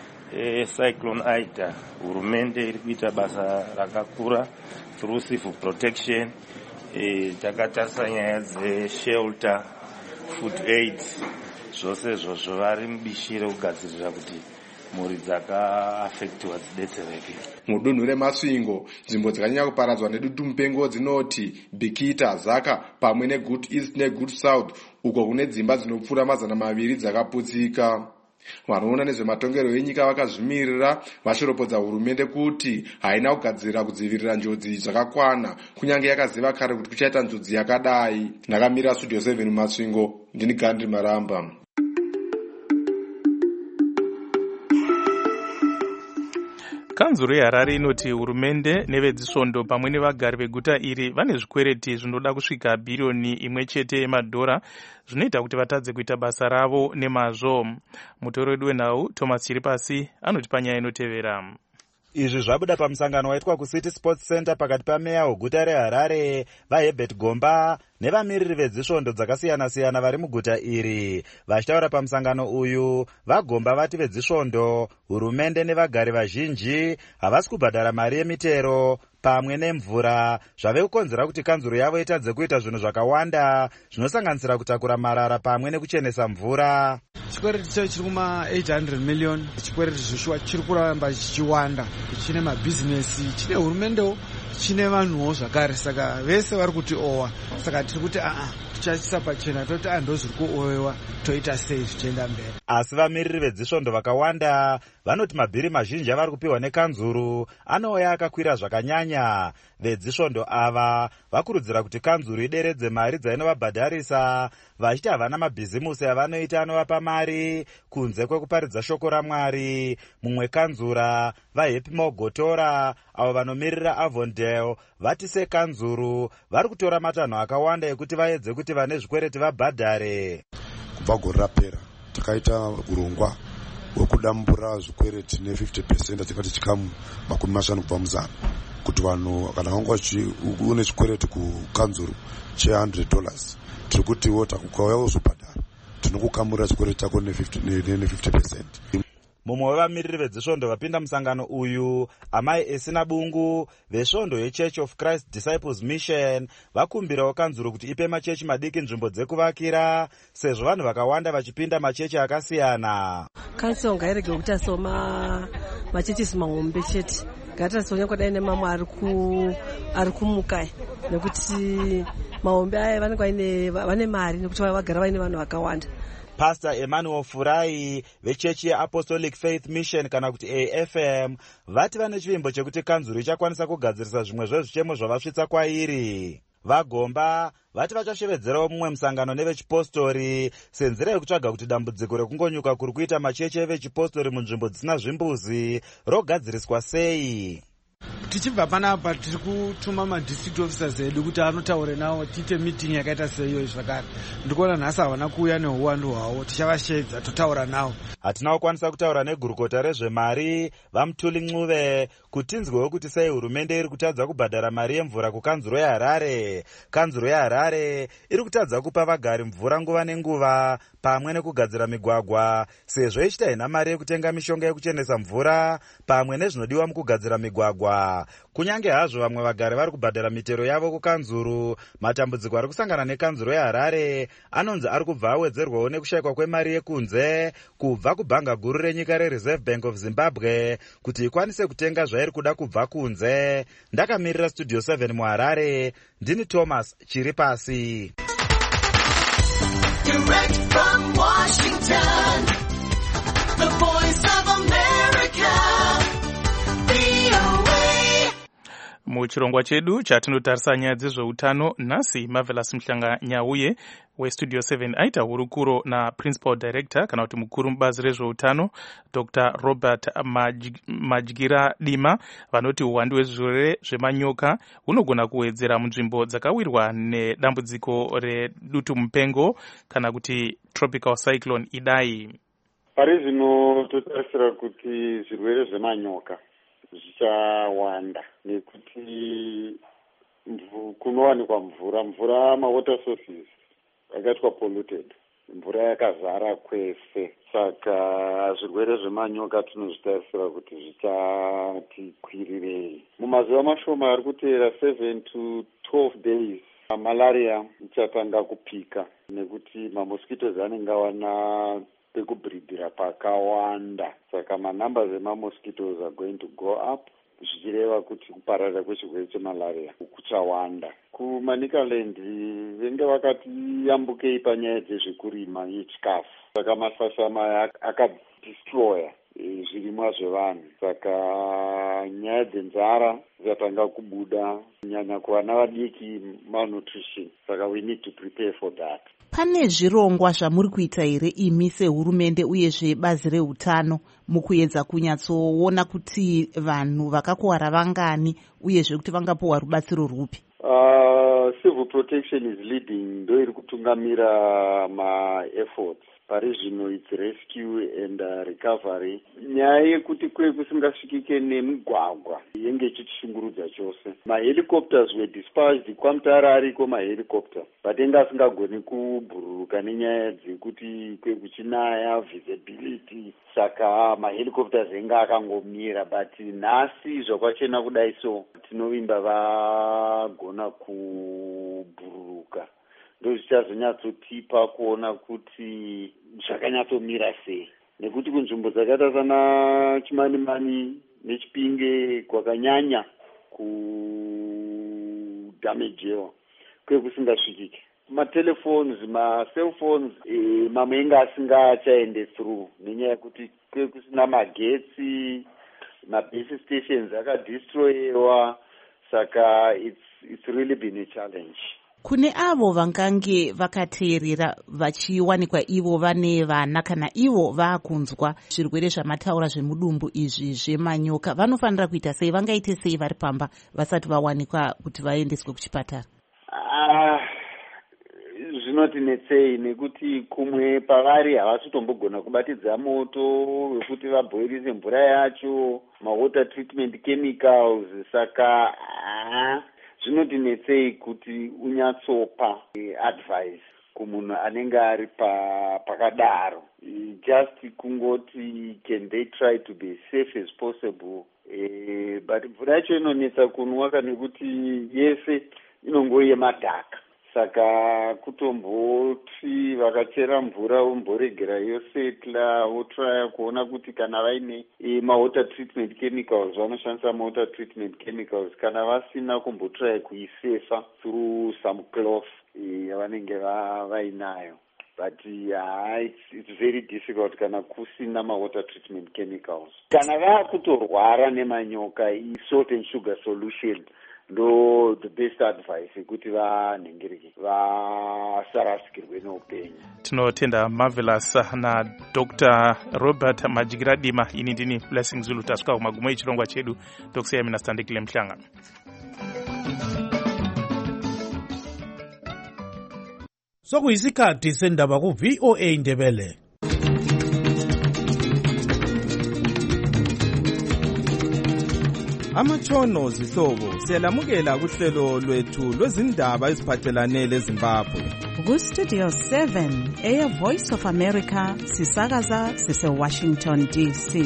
e Cyclone Ida, hurumende iri kuita basa rakakura through civil protection. E, takatarisa nyaya dzeshelter, food aid, zvose izvozvo vari mubishi rekugadzirira kuti mhuri dzakaafektiwa dzidetsereke. Mudunhu remasvingo nzvimbo dzakanyanya kuparadzwa nedutu mupengo dzinoti Bikita, Zaka pamwe neGood East neGood South, uko kune dzimba dzinopfuura mazana maviri dzakaputsika. Vanoona nezvematongerwo enyika vakazvimirira vachiropodza hurumende kuti haina kugadzirira kudzivirira njodzi zvakakwana kunyange yakaziva kare kuti kuchaita njodzi yakadai. Ndakamira Studio seven mumasvingo, ndini Gandhi Maramba. Kanzuro yeHarare inoti hurumende nevezisvondo pamwe nevagari veguta iri vane zvikwereti zvinoda kusvika bhiriyoni imwe chete yemadhora zvinoita kuti vatadze kuita basa ravo nemazvo. Mutori wedu wenhau Thomas Chiripasi anoti panyaya inotevera. Izvi zvabuda pamusangano waitwa kuCity Sports Center pakati pameya weguta reHarare vaHerbert Gomba nevamiriri vedzisvondo dzakasiyana-siyana vari muguta iri. Vachitaura pamusangano uyu, vaGomba vati vedzisvondo, hurumende nevagari vazhinji havasi kubhadhara mari yemitero pamwe nemvura, zvave kukonzera kuti kanzuro yavo itadze kuita zvinhu zvakawanda zvinosanganisira kutakura marara pamwe nekuchenesa mvura. Chikwereti chacho chiri kuma eight hundred million. Chikwereti Joshua chiri kuramba chichiwanda, chine mabhizinesi, chine hurumendewo, chine vanhuwo zvakare, saka vese vari kuti owa. Saka tiri kuti aa tichachisa pachena toti ando zviri kuowewa toita sei zvichienda mberi. Asi vamiriri vedzisvondo vakawanda vanoti mabhiri mazhinji avari kupiwa nekanzuru anouya akakwira zvakanyanya. Vedzisvondo ava vakurudzira kuti kanzuru ideredze mari dzainovabhadharisa, vachiti havana mabhizimusi avanoita anovapa mari kunze kwekuparidza shoko raMwari. Mumwe kanzura vaHappy Mogotora avo vanomirira Avondale vati sekanzuru vari kutora matanho akawanda ekuti vaedze kuti vane zvikwereti vabhadhare. Kubva gore rapera takaita urongwa wekudambura zvikwereti ne fifty percent tikati chikamu makumi mashanu kubva muzana, kuti vanhu kana vanga une chikwereti kukanzuru che one hundred dollars tiri kuti wo takukauya uzobhadhara tinokukamurira chikwereti chako ne fifty percent. Mumwe wevamiriri vedzisvondo vapinda musangano uyu, amai Esina Bungu vesvondo yeChurch of Christ Disciples Mission, vakumbirawo kanzuro kuti ipe machechi madiki nzvimbo dzekuvakira sezvo vanhu vakawanda vachipinda machechi akasiyana. Kanzuro ngairege kuita soma machechi mahombe chete, ngatisonya kudai nemamwe ari ku ari kumukai, nekuti mahombe aya vanenge vane mari nekuti vagara vaine vanhu vakawanda. Pastor Emmanuel Furai vechechi yeApostolic Faith Mission kana kuti A F M vati vane chivimbo chekuti kanzuro ichakwanisa kugadzirisa zvimwe zvezvichemo zvavasvitsa kwairi. Vagomba vati vachashevedzerawo mumwe musangano nevechipostori senzira yekutsvaga kuti dambudziko rekungonyuka kuri kuita machechi evechipostori munzvimbo dzisina zvimbuzi rogadziriswa sei. Tichibva panapa tiri kutuma madistrict officers edu kuti anotaure nawo tiite meeting yakaita seiyo zvakare. Ndikuona nhasi havana kuuya neuwandu hwavo, tichavashedza totaura nawo. Hatina kukwanisa kutaura negurukota rezvemari vaMutuli Ncube kuti tinzwewo kuti sei hurumende iri kutadza kubhadhara mari yemvura kukanzuro yeHarare. Kanzuro yeHarare iri kutadza kupa vagari mvura nguva nenguva pamwe nekugadzira migwagwa sezvo ichita ina mari yekutenga mishonga yekuchenesa mvura pamwe nezvinodiwa mukugadzira migwagwa. Kunyange hazvo vamwe vagari vari kubhadhara mitero yavo kukanzuro, matambudziko ari kusangana nekanzuro yeHarare anonzi ari kubva awedzerwawo nekushayikwa kwemari yekunze kubva kubhanga guru renyika reReserve Bank of Zimbabwe kuti ikwanise kutenga zvairi kuda kubva kunze. Ndakamirira Studio seven muHarare, ndini Thomas Chiripasi. Direct from Washington, the voice of America, V O A. Muchirongwa chedu chatinotarisa nyaya dzezveutano nhasi Marvelous Mhlanga Nyauye weStudio seven aita hurukuro na Principal Director kana kuti mukuru mubazi rezveutano Doctor Robert Madygira Dima vanoti uwandu hwezvirwere zvemanyoka hunogona kuwedzera munzvimbo dzakawirwa nedambudziko redutu mupengo kana kuti tropical cyclone Idai. Pari zvino totarisira kuti zvirwere zvemanyoka zvichawanda nekuti kunowanikwa mvura mvura mawater sources yakaitwa polluted, mvura yakazara kwese, saka zvirwere zvemanyoka tinozvitarisira kuti zvichati kwirirei. Mumazuva mashoma ari kuteera seven to twelve days malaria ichatanga kupika nekuti mamosquitos anenge awana pekubhridhira pakawanda, saka manumbers emamosquitos are going to go up, zvichireva kuti kupararira kwechirwere chemalaria kuchawanda. KuManicaland venge vakati yambukei panyaya dzezvekurima yechikafu, saka masashama akadistroya zvirimwa zvevanhu, saka nyaya dzenzara dzatanga kubuda kunyanya kuvana vadiki, malnutrition, saka we need to prepare for that. Pane zvirongwa zvamuri kuita here imi sehurumende uyezve bazi reutano mukuedza kunyatsoona kuti vanhu vakakuwara vangani uyezve kuti vangapiwa rubatsiro rwupi? Uh, civil protection is leading, ndo iri kutungamira ma-efforts. Pari zvino it's rescue and uh, recovery. Nyaya yekuti kwe kusingasvikike nemigwagwa yenge ichitishungurudza chose. Mahelicopters were dispatched kwamutara ariko mahelicopter, but enge asingagoni kubhururuka nenyaya dzekuti kwe kuchinaya visibility, saka mahelicopters enge akangomira, but nhasi zvakwachena kudai so tinovimba vagona kubhururuka. Ndo zvichazonyatsotipa kuona kuti zvakanyatsomira sei, nekuti kunzvimbo dzakaita sana Chimanimani neChipinge kwakanyanya kudamagewa kwekusingasvikike. Matelephones, macellphones e, mamwe enga asingachaende through nenyaya yekuti kwekusina magetsi, mabase stations akadestroyewa, saka it's, it's really been a challenge. Kune avo vangange vakateerera vachiwanikwa ivo vane vana kana ivo vakunzwa zvirwere zvamataura zvemudumbu izvi zvemanyoka, vanofanira kuita sei, vangaite sei vari pamba vasati vawanikwa kuti vaendeswe kuchipatara? Ah, zvinotinetsei nekuti kumwe pavari havasi tombogona kubatidza moto wekuti vabhoirise mvura yacho, mawater treatment chemicals, saka ah, zvinotinetsei kuti unyatsopa advice kumunhu anenge ari pakadaro. Just kungoti can they try to be safe as possible, eh, but mvura yacho inonetsa kunwa nekuti yese inongoyemadhaka, saka kutomboti vakachera mvura vomboregera yosetla votraya kuona kuti kana vaine mawater treatment chemicals vanoshandisa mawater treatment chemicals, kana vasina kumbotraya kuisefa through some cloth yavanenge vainayo. But yeah, it's, it's very difficult kana kusina mawater treatment chemicals. Kana vakutorwara nemanyoka, salt and sugar solution ndo the best advice kuti vanhingirike vasarasikirwe neupenyu. Tinotenda Marvelous na Doctor Robert Majigiradima. Ini ndini Blessing Zulu, tasvika kumagumo echirongwa chedu tokusiyai mina Standekile Mhlanga. Sokuyisikhathi sendaba ku V O A Ndebele. Amatshono zihlobo siyalamukela kuhlelo lwethu lwezindaba eziphathelane leZimbabwe. Ku Studio seven eya Voice of America sisakaza sise Washington D C.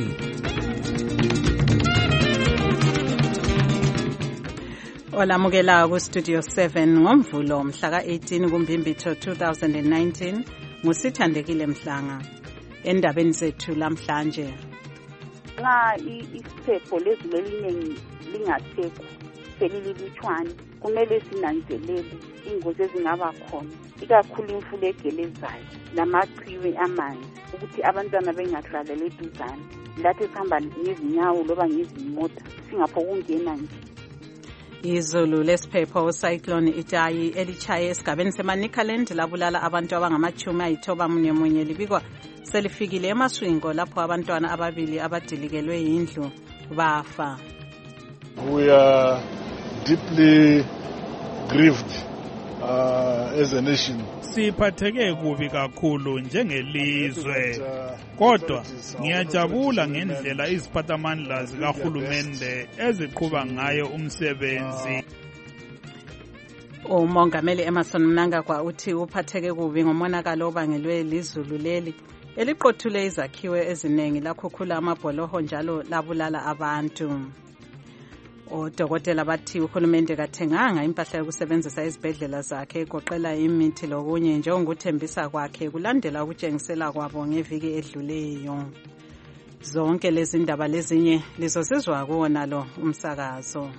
Olamukela ku Studio seven ngomvulo mhla ka eighteen kuMbimbithi two thousand nineteen ngusithandekile Mhlanga. Endabeni zethu lamhlanje, nxa isiphepho lezilelinye lingasekho selililutshwane kumele sinanzelele ingozi ezingaba khona, ikakhulu imfula egelezayo lamachwe amanzi, ukuthi abantwana bengadlalela eduzane, lathi sihamba ngezinyawo loba ngezimota singapho kungena nje. Izulu lesiphepho cyclone Itayi elichaye esigabeni seManicaland labulala abantu abangamachumi ayithoba munye munye, libikwa selifikile emaswingo lapho abantwana ababili abadilikelwe yindlu bafa. We are deeply grieved uh, as a nation. Siphatheke kubi kakhulu njengelizwe, kodwa ngiyajabula ngendlela iziphathamandla zikahulumende eziqhuba ngayo umsebenzi. Umongameli Emerson Mnangagwa uthi uphatheke kubi ngomonakalo obangelwe lizulu leli eliqothule izakhiwe eziningi lakhukhula amabholoho njalo labulala abantu. Odokotela bathi uhulumende kathenganga impahla yokusebenzisa izibhedlela zakhe egoqela imithi lokunye njengokuthembisa kwakhe kulandela ukutshengisela kwabo ngeviki edluleyo. Zonke lezi ndaba lezinye lizosizwa kuwona lo umsakazo.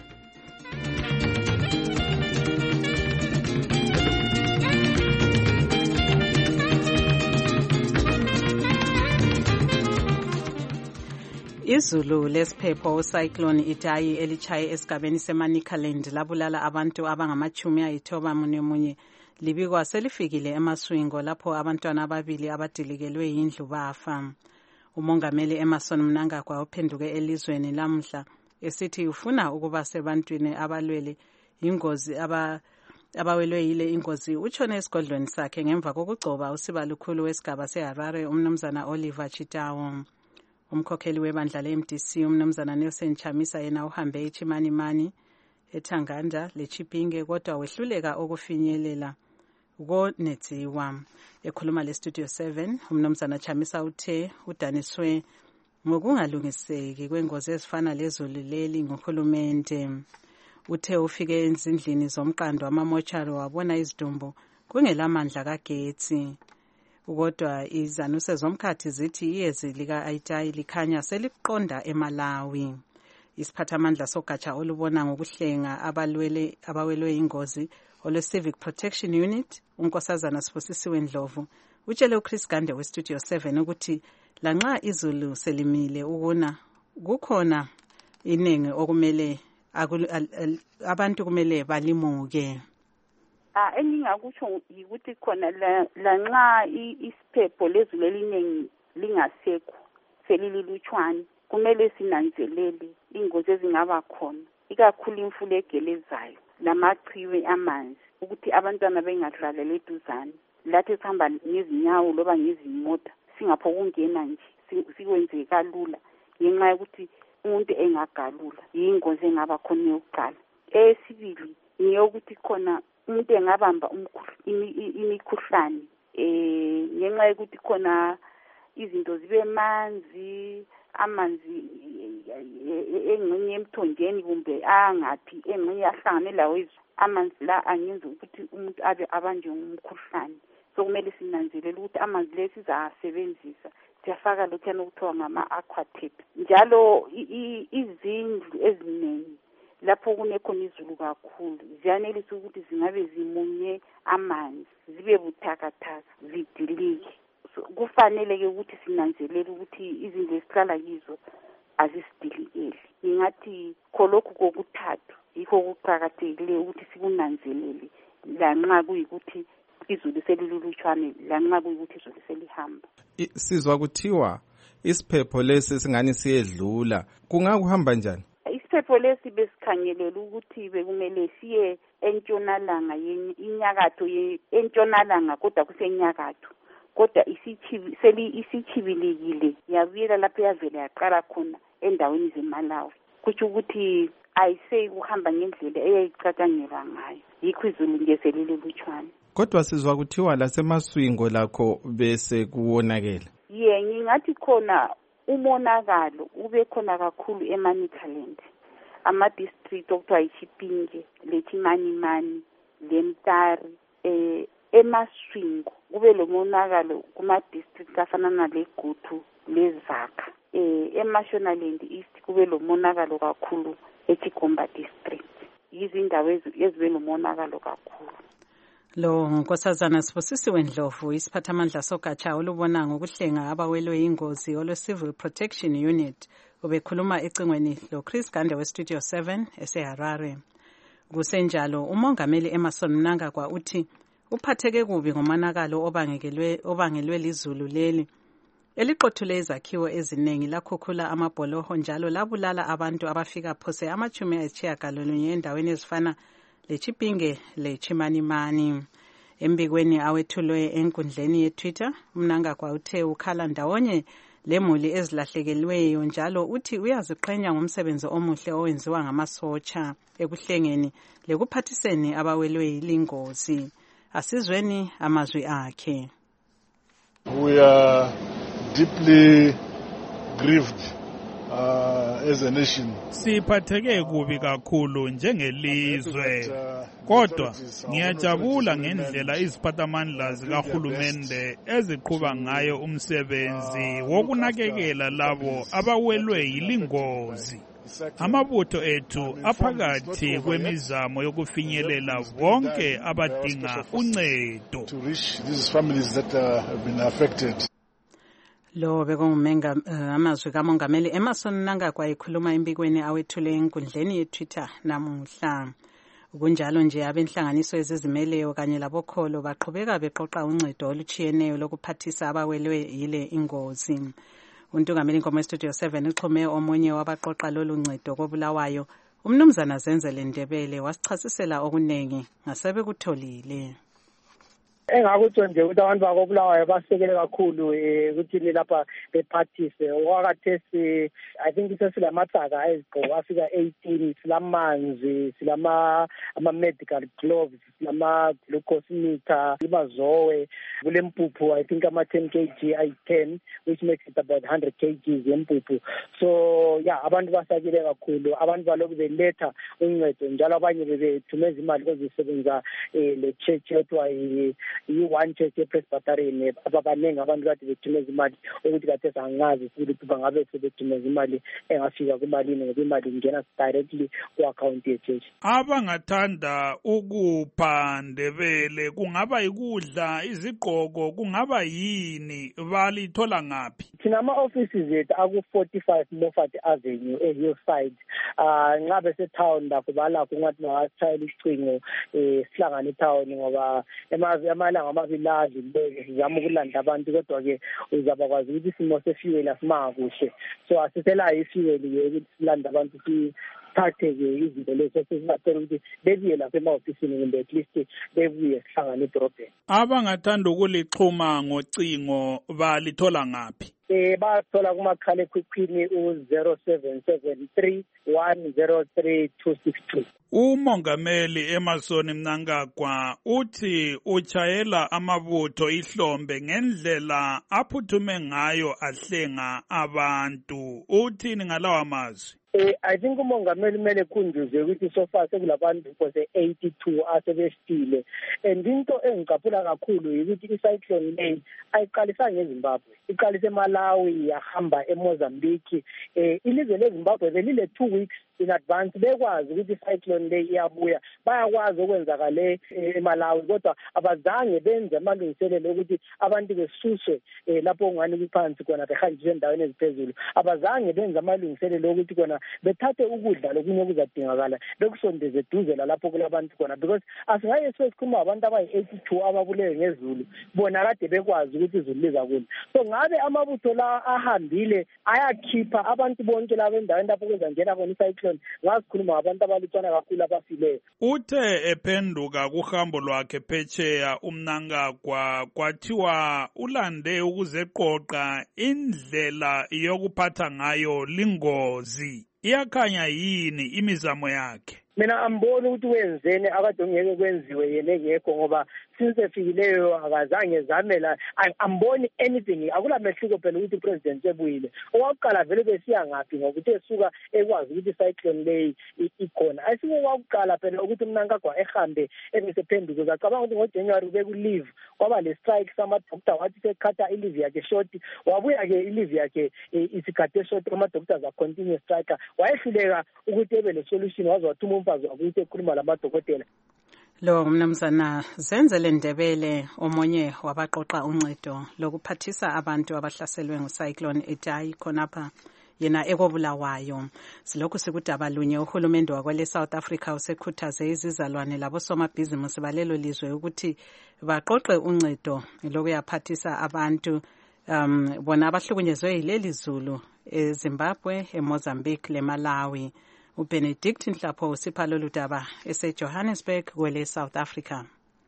Izulu lesiphepho cyclone Itayi elichaye esigabeni seManicaland labulala abantu abangamachumi ayithoba munye munye, libikwa selifikile emaswingo lapho abantwana ababili abadilikelwe yindlu bafa. Umongameli Emerson Mnangagwa uphenduke elizweni lamhla esithi ufuna ukuba sebantwini abalwele ingozi aba abawelwe yile ingozi utshone esigodlweni sakhe ngemva kokugcoba usiba lukhulu wesigaba seHarare umnumzana Oliver Chitawo. Umkhokheli webandla le-M D C umnumzana Nelson Chamisa yena uhambe eChimanimani, eThanganda leChipinge kodwa wehluleka ukufinyelela konetsiwa. Ekhuluma le-Studio seven umnumzana Chamisa uthe udaniswe ngokungalungiseki kwengozi ezifana lezulu leli nguhulumende. Uthe ufike ezindlini zomqando amamochari wabona izidumbu kungelamandla kagetsi. Kodwa izanuse zomkhathi zithi iyezi lika Itayi likhanya seliqonda eMalawi. Isiphathamandla sogatsha olubona ngokuhlenga abalwele abawelwe ingozi ole Civic Protection Unit unkosazana Sibusisiwe Ndlovu utshele uChris Gande we-Studio seven ukuthi lanxa izulu selimile ukuna kukhona iningi okumele abantu kumele balimuke. Ah engingakusho ukuthi khona lanxa isiphepho lezilelinye lingasekho selililutshwane kumele sinanzelele ingozi ezingaba khona, ikakhulu imfula egelezayo lamachwe amanzi, ukuthi abantwana bengadlalela eduzane, lathi sihamba ngezinyawo loba ngezimota singapho kungena nje sikwenze kalula ngenxa yokuthi umuntu engagalula yingozi engaba khona yokuqala. Esibili ngiyokuthi khona umuntu engabamba imikhuhlane eh ngenxa yokuthi khona izinto zibe manzi amanzi engxenye emthonjeni kumbe angaphi engxenye ahlangane lawo amanzi la angenza ukuthi umuntu abe abanjwe ngumkhuhlane. So kumele sinanzelele ukuthi amanzi lesi sizasebenzisa siyafaka lokhu okuthiwa ngama-aquatep. Njalo izindlu eziningi lapho kunekhona izulu kakhulu ziyanelisa ukuthi zingabe zimunye amanzi zibe buthakathaka zidilike. So kufanele-ke ukuthi sinanzelele ukuthi izindlu esihlala kizo azisidilikeli. Ngingathi kholokhu kokuthathu yikho kuqakathekile ukuthi sikunanzelele lanxa kuyikuthi izulu selilulutshwane lanxa kuyikuthi izulu selihamba. Sizwa kuthiwa isiphepho lesi singani siyedlula, kungakuhamba njani? Isiphepho lesi besikhangelela ukuthi bekumele siye entshonalanga inyakatho entshonalanga kodwa kusenyakatho kodwa isichibi seli isichibilikile yabuyela lapho yavela yaqala khona endaweni zeMalawi. Kuthi ukuthi ayise kuhamba ngendlela eyayicatshangelwa ngayo yikho izulu nje selilulutshwane. Kodwa sizwa kuthiwa lasemaswingo lakho bese kuwonakela. Ye ngingathi khona umonakalo ube khona kakhulu eManicaland. Ama-district okuthiwa iChipinge, leChimanimani, leMtari, eh emaswingo kube lo monakalo kuma-district afana naleGutu, leZakha. Eh eMashonaland East kube lo monakalo kakhulu eChigomba district. Izindawo ezibe lo monakalo kakhulu. Lo nkosazana Sibusisiwe Ndlovu isiphathamandla sogatsha olubona ngokuhlenga abawelwe ingozi olo Civil Protection Unit ubekhuluma ecingweni lo Chris Gande we Studio seven eseHarare. Kusenjalo umongameli Emerson Mnangagwa uthi uphatheke kubi ngomanakalo obangelwe obangelwe lizulu leli eliqothule izakhiwo eziningi lakhukhula amabholoho njalo labulala abantu abafika phose amachumi ayisitshiyagalolunye endaweni ezifana leChipinge leChimanimani. Embikweni awethulwe enkundleni yeTwitter, Mnangagwa uthe ukhala ndawonye lemuli ezilahlekelweyo njalo uthi uyaziqhenya ngomsebenzi omuhle owenziwa ngamasotsha ekuhlengeni lekuphathiseni abawelwe yilingozi. Asizweni amazwi akhe. We are deeply grieved uh, as a nation. Siphatheke kubi kakhulu njengelizwe. Kodwa ngiyajabula ngendlela iziphathamandla zikahulumende eziqhuba ngayo umsebenzi wokunakekela labo abawelwe yilingozi. Amabutho ethu aphakathi kwemizamo yokufinyelela bonke abadinga uncedo. To reach these families that uh, have been affected. Lo bekungumenga amazwi kamongameli Emerson Mnangagwa ekhuluma embikweni awethule enkundleni yeTwitter namuhla. Kunjalo nje abenhlanganiso ezizimeleyo kanye labokholo baqhubeka beqoqa uncedo oluchiyeneyo lokuphathisa abawelwe yile ingozi. Untungameli Nkomo Studio seven uxhume omunye wabaqoqa lolu ncedo kobulawayo umnumzana Zenzele Ndebele wasichasisela okunengi ngasebe kutholile. Engakutsho nje ukuthi abantu bakobulawayo basekele kakhulu ukuthi lapha bephathise okwakathesi I think sesilamathaga ezigqoko afika eighteen silamanzi silama ama medical gloves silama glucose meter ibazowe kulempuphu I think ama ten kilograms I ten which makes it about one hundred kilograms yempuphu. So yeah abantu basakile kakhulu abantu baloku beletha uncedo njalo abanye bebethumeza imali kozisebenza le church yetwa i-one church ePresbyterian ababanengi abantu kade bethumeza imali ukuthi kade sangazi ukuthi bangabe sebethumeza imali engafika kumalini ngoba imali ingena directly ku-account ye-church. Abangathanda ukupha Ndebele kungaba yikudla izigqoko kungaba yini balithola ngaphi? Thina ama-offices ethu aku-forty-five Moffat Avenue e-Hillside. Uh, nxa besetown lakho balakho ngathi bangashayela isicingo eh sihlangana etown ngoba amalanga amabili adlulile sizama ukulanda abantu kodwa-ke uzabakwazi ukuthi isimo sefuel asimangakuhle. So asiselayo ifuel-ke ukuthi silanda abantu sithathe-ke izinto lezo sesibacela ukuthi bebuye lapha ema-ofisini kumbe at least bebuye sihlangane edorobheni. Abangathanda ukulixhuma ngocingo balithola ngaphi? Eh bathola kumakhala ekhukhwini u zero seven seven three one zero three two six two. Umongameli Emerson Mnangagwa uthi uchayela amabutho ihlombe ngendlela aphuthume ngayo ahlenga abantu. Uthini ngalawa amazwi? Eh, I think umongameli kumele kunduze ukuthi so far sekulabantu kose eighty-two asebesile, and into engicaphula kakhulu ukuthi icyclone le ayiqalisa ngeZimbabwe, iqalise eMalawi yahamba eMozambique. Eh, ilizwe leZimbabwe belile two weeks in advance bekwazi ukuthi icyclone le iyabuya, bayakwazi okwenzakale eMalawi, kodwa abazange benze amalungiselelo ukuthi abantu besuswe lapho ngani kuphansi kona behanjiswe endaweni eziphezulu, abazange benze amalungiselelo ukuthi kona bethathe ukudla lokunye okuzadingakala bekusondeze eduze lapho kulabantu khona, because asingaye sesikhuluma abantu abayi eighty-two ababulewe ngezulu, bona kade bekwazi ukuthi izulu lizakuna. So ngabe amabutho la ahambile ayakhipha abantu bonke laba endaweni lapho kuzangena khona icyclone, ngasikhuluma abantu abalutshwana kakhulu abafileyo. Uthe ephenduka kuhambo lwakhe phetsheya uMnangagwa kwathiwa ulande ukuzeqoqa indlela yokuphatha ngayo lingozi. Iyakhanya yini imizamo yakhe? Mina amboni ukuthi wenzene akade ngeke kwenziwe yena engekho, ngoba since efikileyo akazange zamela. Amboni anything, akula mehluko phela ukuthi president ebuyile. Owakuqala vele besiya ngaphi ngokuthi esuka ekwazi ukuthi cyclone le ikhona. Ayisike owakuqala phela ukuthi Mnangagwa ehambe ebesephenduka, zacabanga ukuthi ngoJanuary bekuleave kwaba le strike sama doctor wathi sekhatha ileave yakhe short, wabuya ke ileave yakhe isikhathe short, ama doctors a continue strike. Wayehluleka ukuthi ebe le solution, wazi wathuma umfazi wakuthi ekhuluma lamadokotela. Lo mnumzana Zenzele Ndebele omunye wabaqoqa uncedo lokuphathisa abantu abahlaselwe ngucyclone Idai khonapha yena ekobulawayo. Silokhu sikudaba lunye uhulumende wakwele South Africa usekhuthaze izizalwane labosomabhizinisi balelo lizwe ukuthi baqoqe uncedo lokuyaphathisa abantu um bona abahlukunyezwe yileli zulu eZimbabwe, eMozambique leMalawi. uBenedict Nhlapho usipha lolu daba eseJohannesburg kwele South Africa.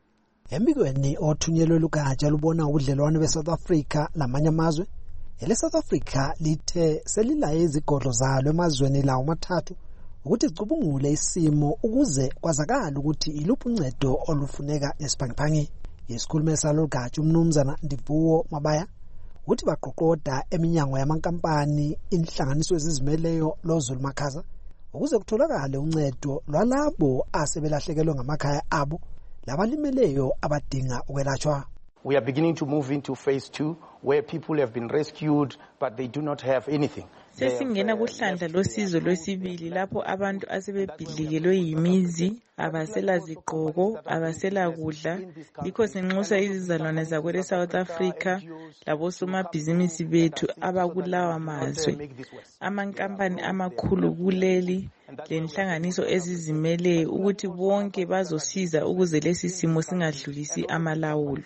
Embikweni othunyelwe lugatsha lubona ubudlelwano beSouth Africa lamanye amazwe, ele South Africa lithe selilaye izigodlo zalo emazweni lawo mathathu ukuthi icubungule isimo ukuze kwazakala ukuthi iluphi uncedo olufuneka esiphangiphangeni. Isikhulumeli salo gatsha umnumzana Ndivuwo Mabaya uthi baqoqoda eminyango yamankampani inhlanganiso ezizimeleyo loZulu Makhaza ukuze kutholakale uncedo lwalabo asebelahlekelwe ngamakhaya abo labalimeleyo abadinga ukwelashwa. We are beginning to move into phase two where people have been rescued but they do not have anything. Sesingena kuhlandla losizo lwesibili lapho abantu asebebhidlikelwe yimizi, abasela ziqoko, abasela kudla. Likho sinxusa izizalwane zakwele South Africa labosomabhizinisi bethu abakulawa mazwe, amankampani amakhulu kuleli lenhlanganiso ezizimele ukuthi bonke bazosiza ukuze lesi simo singadlulisi amalawulo.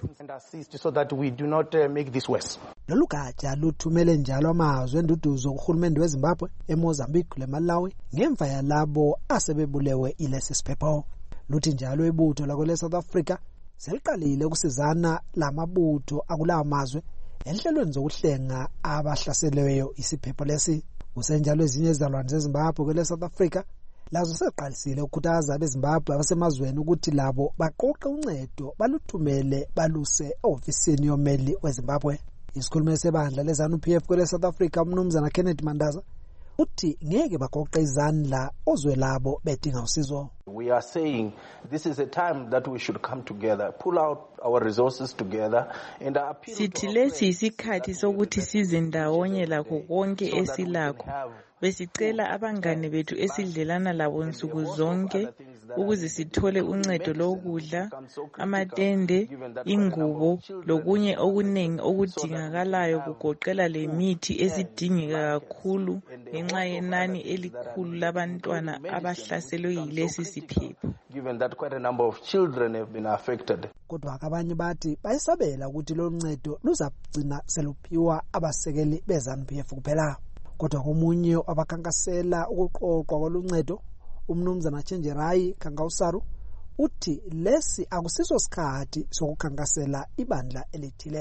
So that we do not uh, make this worse. Lolu gatsha luthumele njalo amazwe enduduzo kuhulumende weZimbabwe, eMozambique leMalawi ngemva yalabo asebebulewe ilesi siphepho. Luthi njalo ibutho lakwele South Africa seliqalile ukusizana lamabutho akulawa mazwe enhlelweni zokuhlenga abahlaseleyo isiphepho lesi. Kusenjalo ezinye izalwane zeZimbabwe kwele South Africa lazo seqalisile ukukhuthaza abeZimbabwe abasemazweni ukuthi labo baqoqe uncedo baluthumele baluse ofisini yomeli weZimbabwe. Isikhulumeli sebandla leZANU-P F kwele South Africa umnumzana Kenneth Mandaza uthi ngeke baqoqe izandla ozwe labo bedinga usizo. We are saying this is a time that we should come together, pull out our resources together and appeal. Sithi lesi isikhathi sokuthi size ndawonye lakho konke esilakho. Besicela abangane bethu esidlelana labo nsuku zonke ukuze sithole uncedo lokudla, amatende, ingubo lokunye okuningi okudingakalayo kugoqela le mithi esidingeka kakhulu ngenxa yenani elikhulu labantwana abahlaselwe yilesi siphepho. Given that quite a number of children have been affected. Kodwa abanye bathi bayisabela ukuthi lo ncedo luzagcina seluphiwa abasekeli beZANU-P F kuphela. Kodwa komunye abakhankasela ukuqoqwa kwaluncedo umnumzana Chenjerai Kangausaru uthi lesi akusiso sikhathi sokukhankasela ibandla elithile.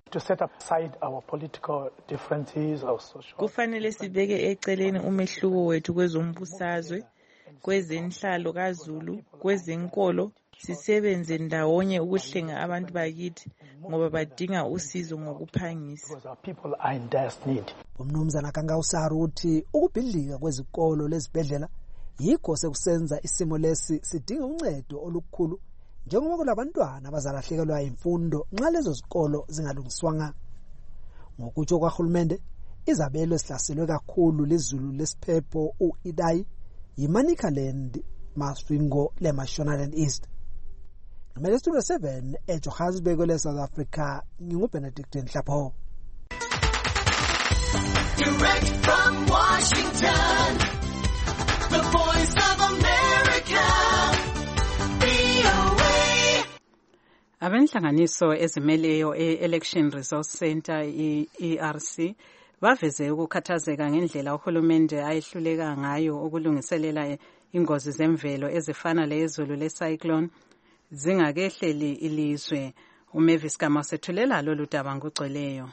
To set aside our political differences, our social... Kufanele sibeke eceleni umehluko wethu kwezombusazwe, kwezenhlalo kaZulu, kwezenkolo, sisebenze ndawonye ukuhlenga abantu bakithi ngoba badinga usizo ngokuphangisa. Umnumzana Kangausaru uthi ukubhidlika kwezikolo lezibhedlela yikho sekusenza isimo lesi sidinga uncedo olukhulu njengoba kulabantwana abazalahlekelwa imfundo nxa lezo zikolo zingalungiswanga. Ngokutsho kwaHulumende, izabelo esihlaselwe kakhulu lizulu lesiphepho u-Idai yiManicaland Masvingo leMashonaland East. Ngimele Studio seven eJohannesburg le South Africa, nginguBenedict Nhlapho. Direct from Washington, the voice of America, V O A. Abenhlanganiso ezimeleyo e-Election Resource Center E R C baveze ukukhathazeka ngendlela uhulumende ayehluleka ngayo ukulungiselela ingozi zemvelo ezifana lezulu lecyclone zingakehleli ilizwe. uMavis Kama sethulela lolu daba ngogcweleyo.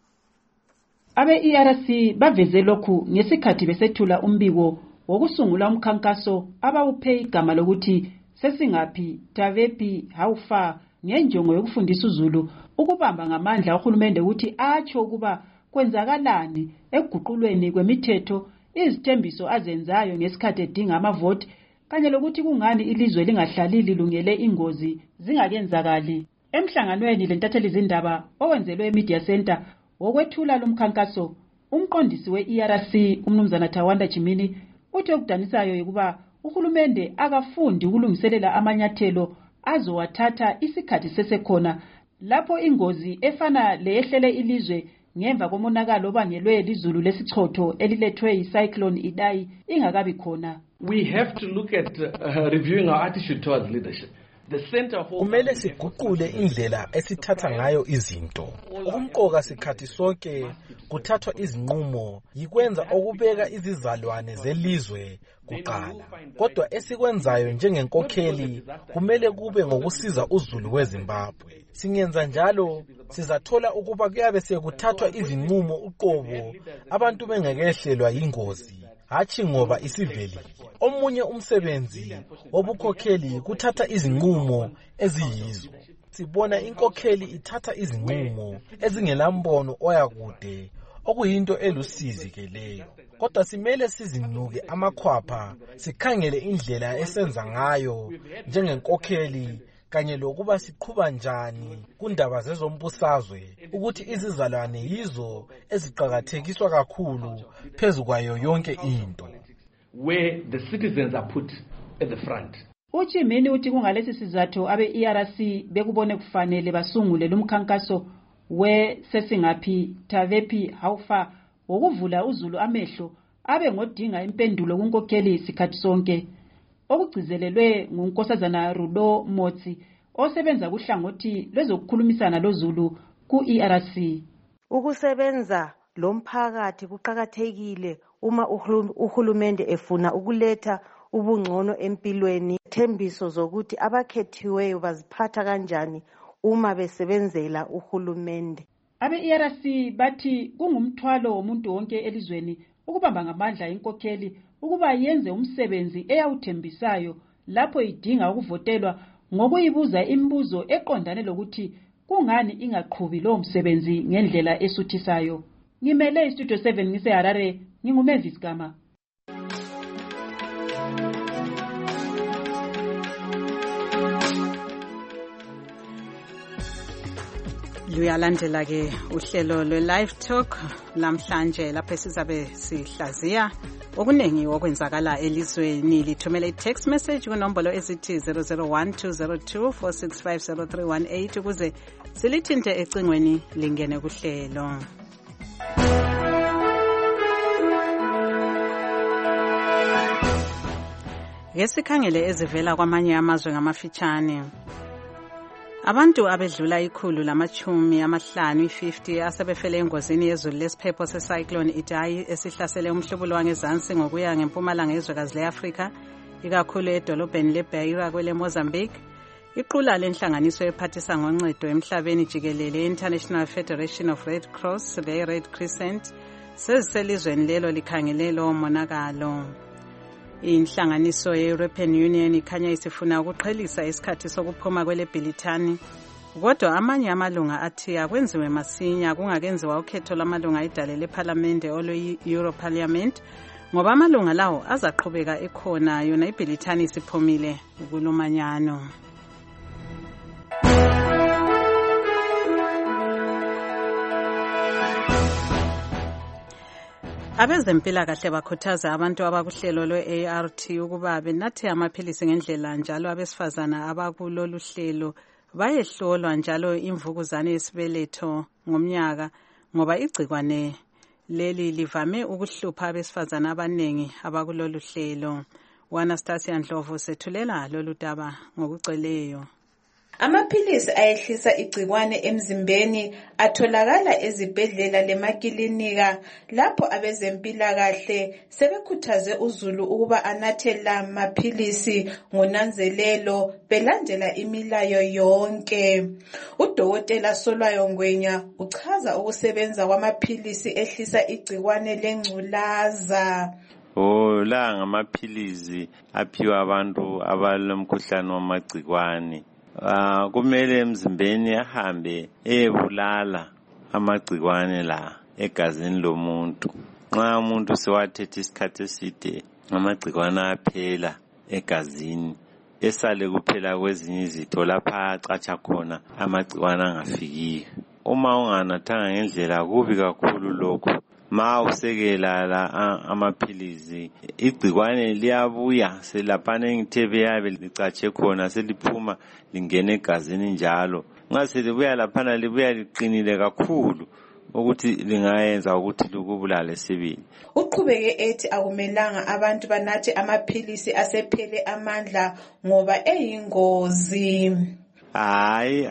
Abe-E R C baveze lokhu ngesikhathi besethula umbiko wokusungula umkhankaso abawuphe igama lokuthi sesingaphi Tavephi How Far ngenjongo yokufundisa uZulu ukubamba ngamandla uhulumende ukuthi atsho ukuba kwenzakalani ekuguqulweni kwemithetho izithembiso azenzayo ngesikhathi edinga amavoti kanye lokuthi kungani ilizwe lingahlali lilungele ingozi zingakenzakali. Emhlanganweni lentatheli izindaba owenzelwe eMedia Center wokwethula lomkhankaso, umqondisi we-E R C umnumzana Tawanda Chimini uthi okudanisayo ukuba uhulumende akafundi ukulungiselela amanyathelo azowathatha isikhathi sesekhona lapho ingozi efana leyehlele ilizwe ngemva komonakalo obangelwe lizulu lesichotho elilethwe yicyclone Idai ingakabi khona. We have to look at uh, reviewing our attitude towards leadership. Kumele siguqule indlela esithatha ngayo izinto. Ukumqoka sikhathi sonke kuthathwa izinqumo yikwenza okubeka izizalwane zelizwe kuqala. Kodwa esikwenzayo njengenkokheli kumele kube ngokusiza uZulu weZimbabwe. Singenza njalo sizathola ukuba kuyabe sekuthathwa izinqumo uqobo abantu bengekehlelwa ingozi, hathi ngoba isivelile. Omunye umsebenzi wobukhokheli kuthatha izinqumo eziyizo. Sibona inkokheli ithatha izinqumo ezingelambono oyakude, okuyinto elusizi ke leyo. Kodwa simele sizinuke amakhwapha, sikhangele indlela esenza ngayo njengenkokheli kanye lokuba siqhuba njani kundaba zezombusazwe ukuthi izizalwane yizo eziqhakathekiswa kakhulu phezukwayo yonke into, where the citizens are put at the front. Uchimini uthi kungalesi sizathu abe-E R C bekubone kufanele basungule lumkhankaso we sesingaphi Tavephi How Far ukuvula uZulu amehlo abe ngodinga impendulo kunkokheli sikhathi sonke. Okugcizelelwe ngunkosazana Rudo Motsi osebenza kuhlangothi lwezokukhulumisana loZulu ku-E R C. Ukusebenza lomphakathi kuqhakathekile uma uhulumende efuna ukuletha ubungcono empilweni, thembiso zokuthi abakhethiweyo baziphatha kanjani uma besebenzela uhulumende. Abe-E R C bathi kungumthwalo womuntu wonke elizweni ukubamba ngamandla inkokheli ukuba yenze umsebenzi eyawuthembisayo lapho idinga ukuvotelwa ngokuyibuza imibuzo eqondane lokuthi kungani ingaqhubi lo msebenzi ngendlela esuthisayo. Ngimele iStudio seven ngiseHarare, nginguMavis Kama. Luyalandela ke uhlelo lwe-Live Talk namhlanje lapho sizabe sihlaziya okuningi okwenzakala elizweni. Lithumela i-text message kunombolo ezithi zero zero one two zero two four six five zero three one eight ukuze silithinte ecingweni lingene kuhlelo. Ngesikhangele ezivela kwamanye amazwe ngamafitshane, abantu abedlula ikhulu lamachumi amahlanu i-fifty asebefele engozini yezulu lesiphepho secyclone Idai esihlasele umhlubulo wangezansi ngokuya ngempumalanga yezwekazi le-Afrika, ikakhulu edolobheni leBeira kwele Mozambique. Iqula lenhlanganiso ephathisa ngoncedo emhlabeni jikelele International Federation of Red Cross le Red Crescent seziselizweni lelo likhangele lo monakalo. Inhlanganiso ye-European Union ikhanya isifuna ukuqhelisa isikhathi sokuphuma kwele Bhilithani, kodwa amanye amalunga athi akwenziwe masinya kungakenziwa ukhetho lamalunga edale lephalamende olwe-Euro Parliament, ngoba amalunga lawo azaqhubeka ekhona yona iBhilithani isiphumile kulomanyano. Abezempilakahle bakhuthaza abantu abakuhlelo lwe-A R T ukuba benathe amaphilisi ngendlela, njalo abesifazana abakulolu hlelo bayehlolwa njalo imvukuzane yesibeletho ngomnyaka, ngoba igcikwane leli livame ukuhlupha abesifazana abanengi abakulolu hlelo. Anastasia Ndlovu sethulela lolu daba ngokuceleyo. Amaphilisi ayehlisa igcikwane emzimbeni atholakala ezibhedlela lemakilinika, lapho abezempilakahle sebekhuthaze uzulu ukuba anathe la maphilisi ngonanzelelo belandela imilayo yonke. Udokotela Solwayo Ngwenya uchaza ukusebenza kwamaphilisi ehlisa igcikwane lengculaza. Oh, la ngamaphilisi aphiwa abantu abalomkhuhlane wamagcikwane. Uh, kumele emzimbeni ahambe ebulala amagcikwane la egazini lomuntu. Nxa umuntu sewathethe isikhathi eside amagcikwane aphela egazini, esale kuphela kwezinye izitho lapha acatsha khona amagcikwane angafikiyo. Uma unganathanga ngendlela kubi kakhulu lokho. Ma usekela la amaphilizi igcikwane liyabuya selaphana ngithebe yabe licatshe khona seliphuma lingene egazini njalo. Nxa selibuya laphana libuya liqinile kakhulu ukuthi lingayenza ukuthi likubulale sibili. Uqhubeke ethi akumelanga abantu banathe amaphilisi asephele amandla ngoba eyingozi. Hayi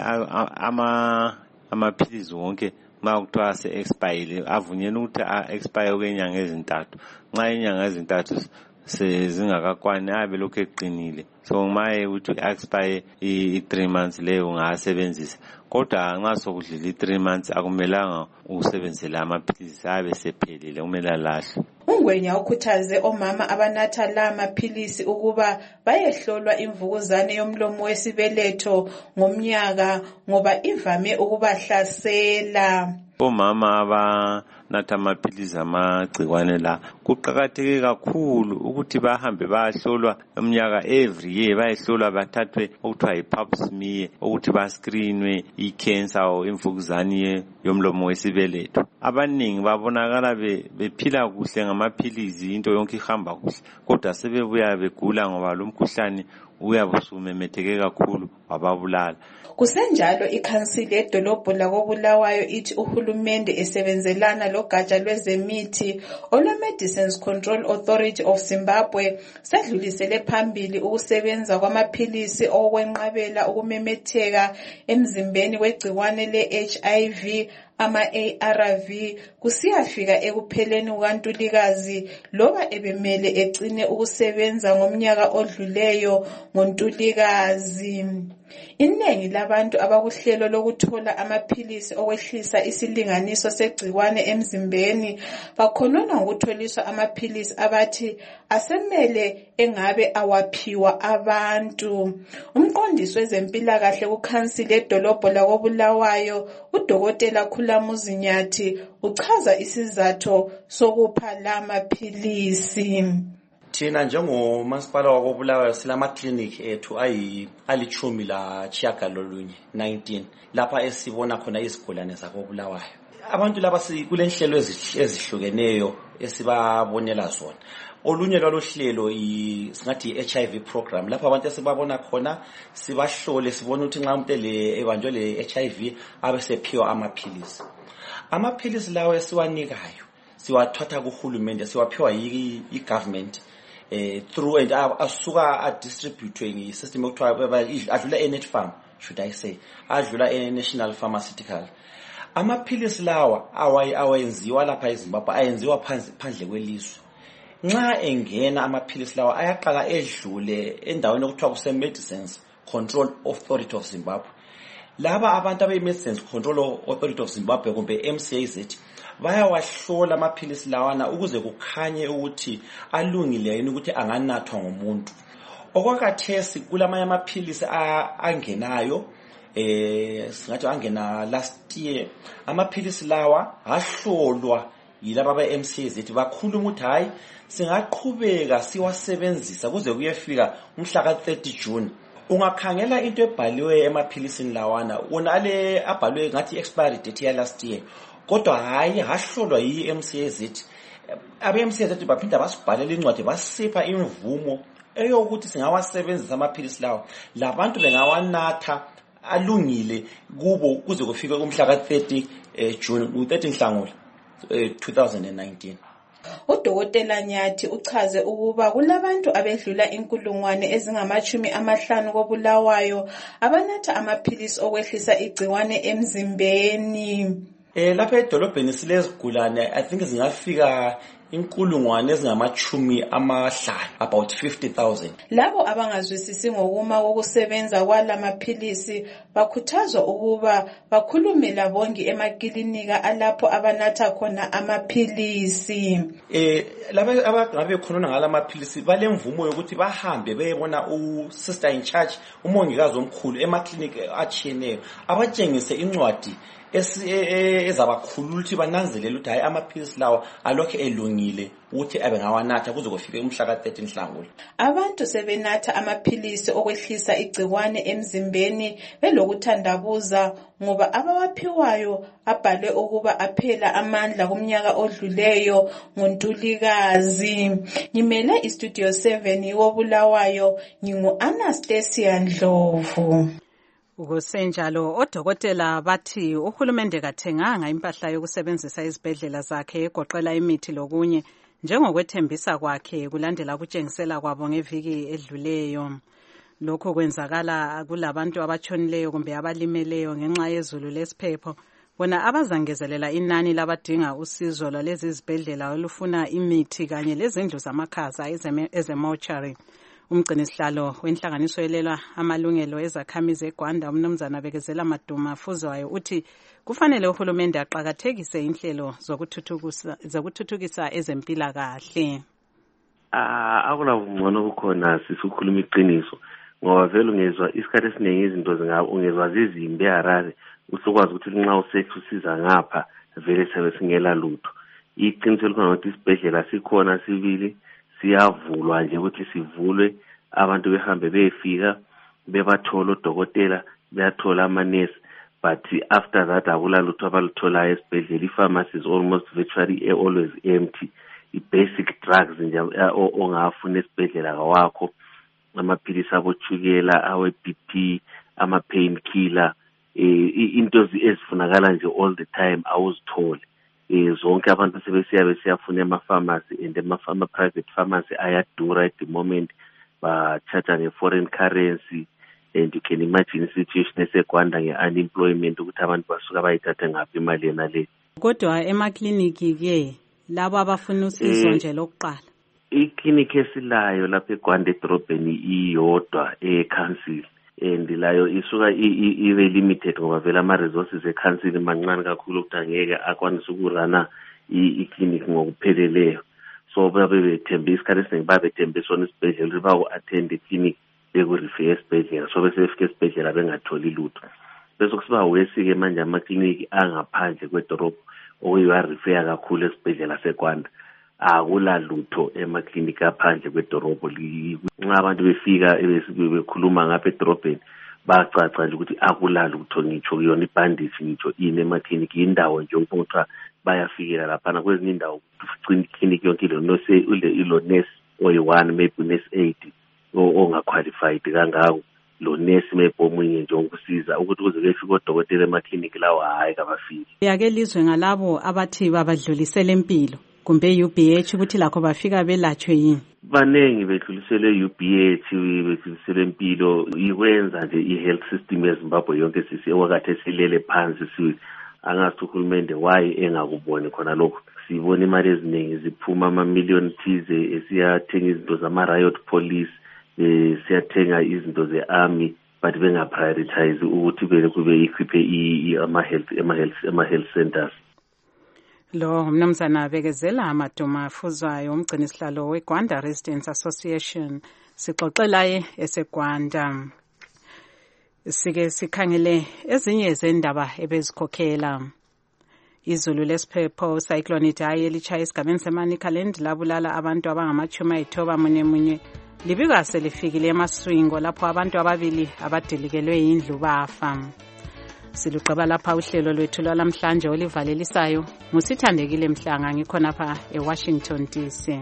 ama amaphilisi wonke ma kuthiwa se-expire avunyelwe ukuthi a-expire okwenyanga ezintathu. Nxa inyanga ezintathu sezingakakwani abe lokhu eqinile, so maye ukuthi expire i-three months leyo ungasebenzisa. Kodwa nxa sokudlula i-three months akumelanga usebenzele amaphilisi abe sephelile, kumele alahlwe. Ungwenya ukhuthaze omama abanatha la maphilisi ukuba bayehlolwa imvukuzane yomlomo wesibeletho ngomnyaka ngoba ivame ukubahlasela. Omama abanatha amaphilisi amagcikwane la kuqakatheke kakhulu ukuthi bahambe bayahlolwa umnyaka every year, bayehlolwa bathathwe okuthiwa yi-pap smear ukuthi bascreenwe i-cancer or imvukuzane yomlomo wesibeletho. Abaningi babonakala bephila kuhle ngamaphilisi, into yonke ihamba kuhle, kodwa sebebuya begula ngoba lo mkhuhlane uyabusumemetheke kakhulu wababulala. Kusenjalo ikhansili edolobho lakoBulawayo ithi uhulumende esebenzelana logatsha lwezemithi olwe-Medicines Control Authority of Zimbabwe sedlulisele phambili ukusebenza kwamaphilisi okwenqabela ukumemetheka emzimbeni wegcikwane le-H I V ama-A R V kusiyafika ekupheleni kukaNtulikazi, loba ebemele egcine ukusebenza ngomnyaka odluleyo ngoNtulikazi. Inengi labantu abakuhlelo lokuthola amaphilisi okwehlisa isilinganiso segcikwane emzimbeni bakhonona ngokutholiswa amaphilisi abathi asemele engabe awaphiwa abantu. Umqondisi wezempilakahle kukhansili edolobho lakoBulawayo uDokotela Khulamuzi Nyathi uchaza isizathu sokupha la maphilisi. Thina njengomasipala wakoBulawayo silama clinic ethu ayi alichumi la chiyagalolunye nineteen lapha esibona khona izigulane zakoBulawayo. Abantu laba kulenhlelo ezihlukeneyo esibabonela zona. Olunye lwalohlelo singathi i-H I V program lapha abantu esibabona khona sibahlole sibone ukuthi nxa umuntu ele ebanjwe le-H I V abe sephiwa amaphilisi. Amaphilisi lawo esiwanikayo siwathatha kuhulumende, siwaphiwa yi-government eh through and asuka a distributwe ngisystem okuthiwa adlula eNetfarm, should I say, adlula eNational Pharmaceutical. Amaphilisi lawa awayenziwa lapha eZimbabwe ayenziwa phandle kwelizwe. Nxa engena amaphilisi lawa ayaqala edlule endaweni okuthiwa kuse Medicines Control Authority of Zimbabwe. Laba abantu abe-Medicines Control Authority of Zimbabwe kumbe M C A Z bayawahlola amaphilisi lawana ukuze kukhanye ukuthi alungile yini ukuthi anganathwa ngumuntu. Okwakhathesi kulamanye amaphilisi angenayo eh singathi angena last year amaphilisi lawa ahlolwa yilaba be-M C A Z bakhuluma ukuthi hayi singaqhubeka siwasebenzisa kuze kuyefika umhla ka thirty June. Ungakhangela into ebhaliwe emaphilisini lawana wona ale abhalwe ngathi expiry date ya last year kodwa hayi hahlolwa yi-M C A Z. Abe-M C A Z baphinda basibhalela incwadi basipha imvumo eyokuthi singawasebenzisa amaphilisi lawa labantu bengawanatha alungile kubo kuze kufike umhla ka thirty June u-thirty Nhlangula twenty nineteen. Udokotela Nyathi uchaze ukuba kulabantu abedlula inkulungwane ezingamachumi amahlanu koBulawayo abanatha amaphilisi okwehlisa igciwane emzimbeni. Eh lapha edolobheni silezigulane I think zingafika inkulungwane ezingamachumi amahlanu about fifty thousand. Labo abangazwisisi ngokuma kokusebenza kwalamaphilisi bakhuthazwa ukuba bakhulume labongi emakilinika alapho abanatha khona amaphilisi. Eh laba abangabe khonona ngalamaphilisi balemvumo yokuthi bahambe beyebona u sister in charge umongikazi omkhulu emaklinika achiyeneyo abatshengise incwadi ezabakhulula ukuthi bananzelele ukuthi hayi amaphilisi lawa alokho elungile ukuthi abe ngawanatha kuze kufike umhla ka thirty Nhlangula. Abantu sebenatha amaphilisi okwehlisa igciwane emzimbeni belokuthandabuza ngoba abawaphiwayo abhalwe ukuba aphela amandla kumnyaka odluleyo ngoNtulikazi. Ngimele iStudio seven woBulawayo ngingu Anastasia Ndlovu. Ukusenjalo odokotela bathi uhulumende kathenganga impahla yokusebenzisa izibhedlela zakhe egoqela imithi lokunye njengokwethembisa kwakhe kulandela ukutshengisela kwabo ngeviki edluleyo. Lokho kwenzakala kulabantu abatshonileyo kumbe abalimeleyo ngenxa yezulu lesiphepho bona abazangezelela inani labadinga usizo lwalezi zibhedlela olufuna imithi kanye lezindlu zamakhaza ezemortuary. Umgcinisihlalo wenhlanganiso elelwa amalungelo ezakhamizi eGwanda umnumzana Bekezela Maduma Fuzwayo uthi kufanele uhulumende aqhakathekise inhlelo zokuthuthukisa zokuthuthukisa ezempilakahle. Ah akunavungcono kukhona sisukhuluma iqiniso ngoba vele ungezwa isikhathi esiningi izinto zingaba ungezwa zizimbi eHarare usukwazi ukuthi nxa usethi usiza ngapha vele sebe singela lutho. Iqiniso likhona ukuthi isibhedlela sikhona sibili siyavulwa nje ukuthi sivulwe abantu behambe beyefika bebathola odokotela beyathola amanesi but after that akula lutho abaluthola esibhedlela. I-pharmacy is almost virtually always empty. I-basic drugs nje ongafuna esibhedlela kwakho amaphilisi abochukela awe-B P ama-pain killer into ezifunakala nje all the time awuzithole. Zonke abantu sebesiya besiyafuna ema-pharmacy and ama-private pharmacy ayadura at the moment ba-charge nge-foreign currency and you can imagine i-situation eseGwanda nge-unemployment ukuthi abantu basuka bayithathe ngaphi imali yena le. Kodwa emakliniki-ke labo abafuna usizo nje lokuqala ikliniki esilayo lapha eGwanda edorobheni iyodwa e-council and layo isuka ibe limited ngoba vele ama-resources e-council mancane kakhulu ukuthi angeke akwanise ukurana i-clinic ngokupheleleyo. So babe bethembe isikhathi esiningi babethembe sona isibhedlela ukuthi baku-attend i-clinic bekurifike esibhedlela so bese befike esibhedlela bengatholi lutho. Bese kusiba wesike manje amakliniki angaphandle kwedorobho okuyiwarifeya kakhulu esibhedlela seGwanda akula lutho emakliniki aphandle kwedorobho. Nxa abantu befika bekhuluma ngapha edorobheni bacaca nje ukuthi akula lutho ngitsho kuyona ibhandisi ngitsho ini emakliniki indawo nje ukuthi bayafikela laphana kwezinye indawo ikliniki yonke ilo nurse oyi-one maybe nurse eight ongaqualified kangako lo nurse maybe omunye nje ukusiza ukuthi kuze kufike odokotela emakliniki lawo hayi kabafiki. Yake lizwe ngalabo abathi babadlulisela impilo kumbe U B H ukuthi lakho bafika belatshwe yini? Banengi bedlulisele U B H bedlulisele impilo ikwenza nje i-health system yeZimbabwe yonke sisi wakathe silele phansi si angazi uhulumende why engakuboni khona lokho. Sibona imali eziningi ziphuma ama-million thize esiyathenga izinto zama-riot police eh siyathenga izinto ze-army but bengaprioritize ukuthi vele kube equipe ama-health ama-health ama-health centers. Lo mnumzana bekezela amaduma afuzwayo umgcini isihlalo weGwanda Residents Association sixoxelaye eseGwanda. Sike sikhangele ezinye zendaba ebezikhokhela. Izulu lesiphepho cyclone Idai elitshaya esigabeni seManicaland labulala abantu abangamachumi ayithoba munye munye. Libika selifikile eMaswingo lapho abantu ababili abadilikelwe yindlu bafa. Siluqaba lapha uhlelo lwethu lwalamhlanje olivalelisayo. Musithandekile Mhlanga ngikhona lapha eWashington D C.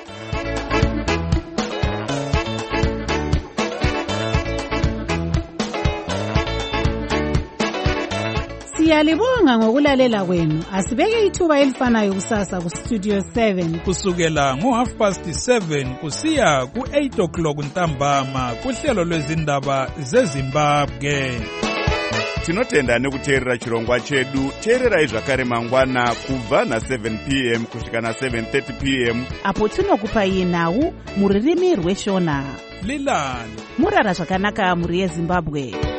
Siyalibonga ngokulalela kwenu. Asibeke ithuba elifanayo kusasa ku Studio seven kusukela ngo half past seven kusiya ku eight o'clock ntambama kuhlelo lwezindaba zeZimbabwe. Tinotenda nekuteerera chirongwa chedu. Teererai zvakare mangwana kubva na seven p m kusvika na seven thirty p m apo tinokupai nhau muririmi rweshona. Lilani murara zvakanaka muri yeZimbabwe.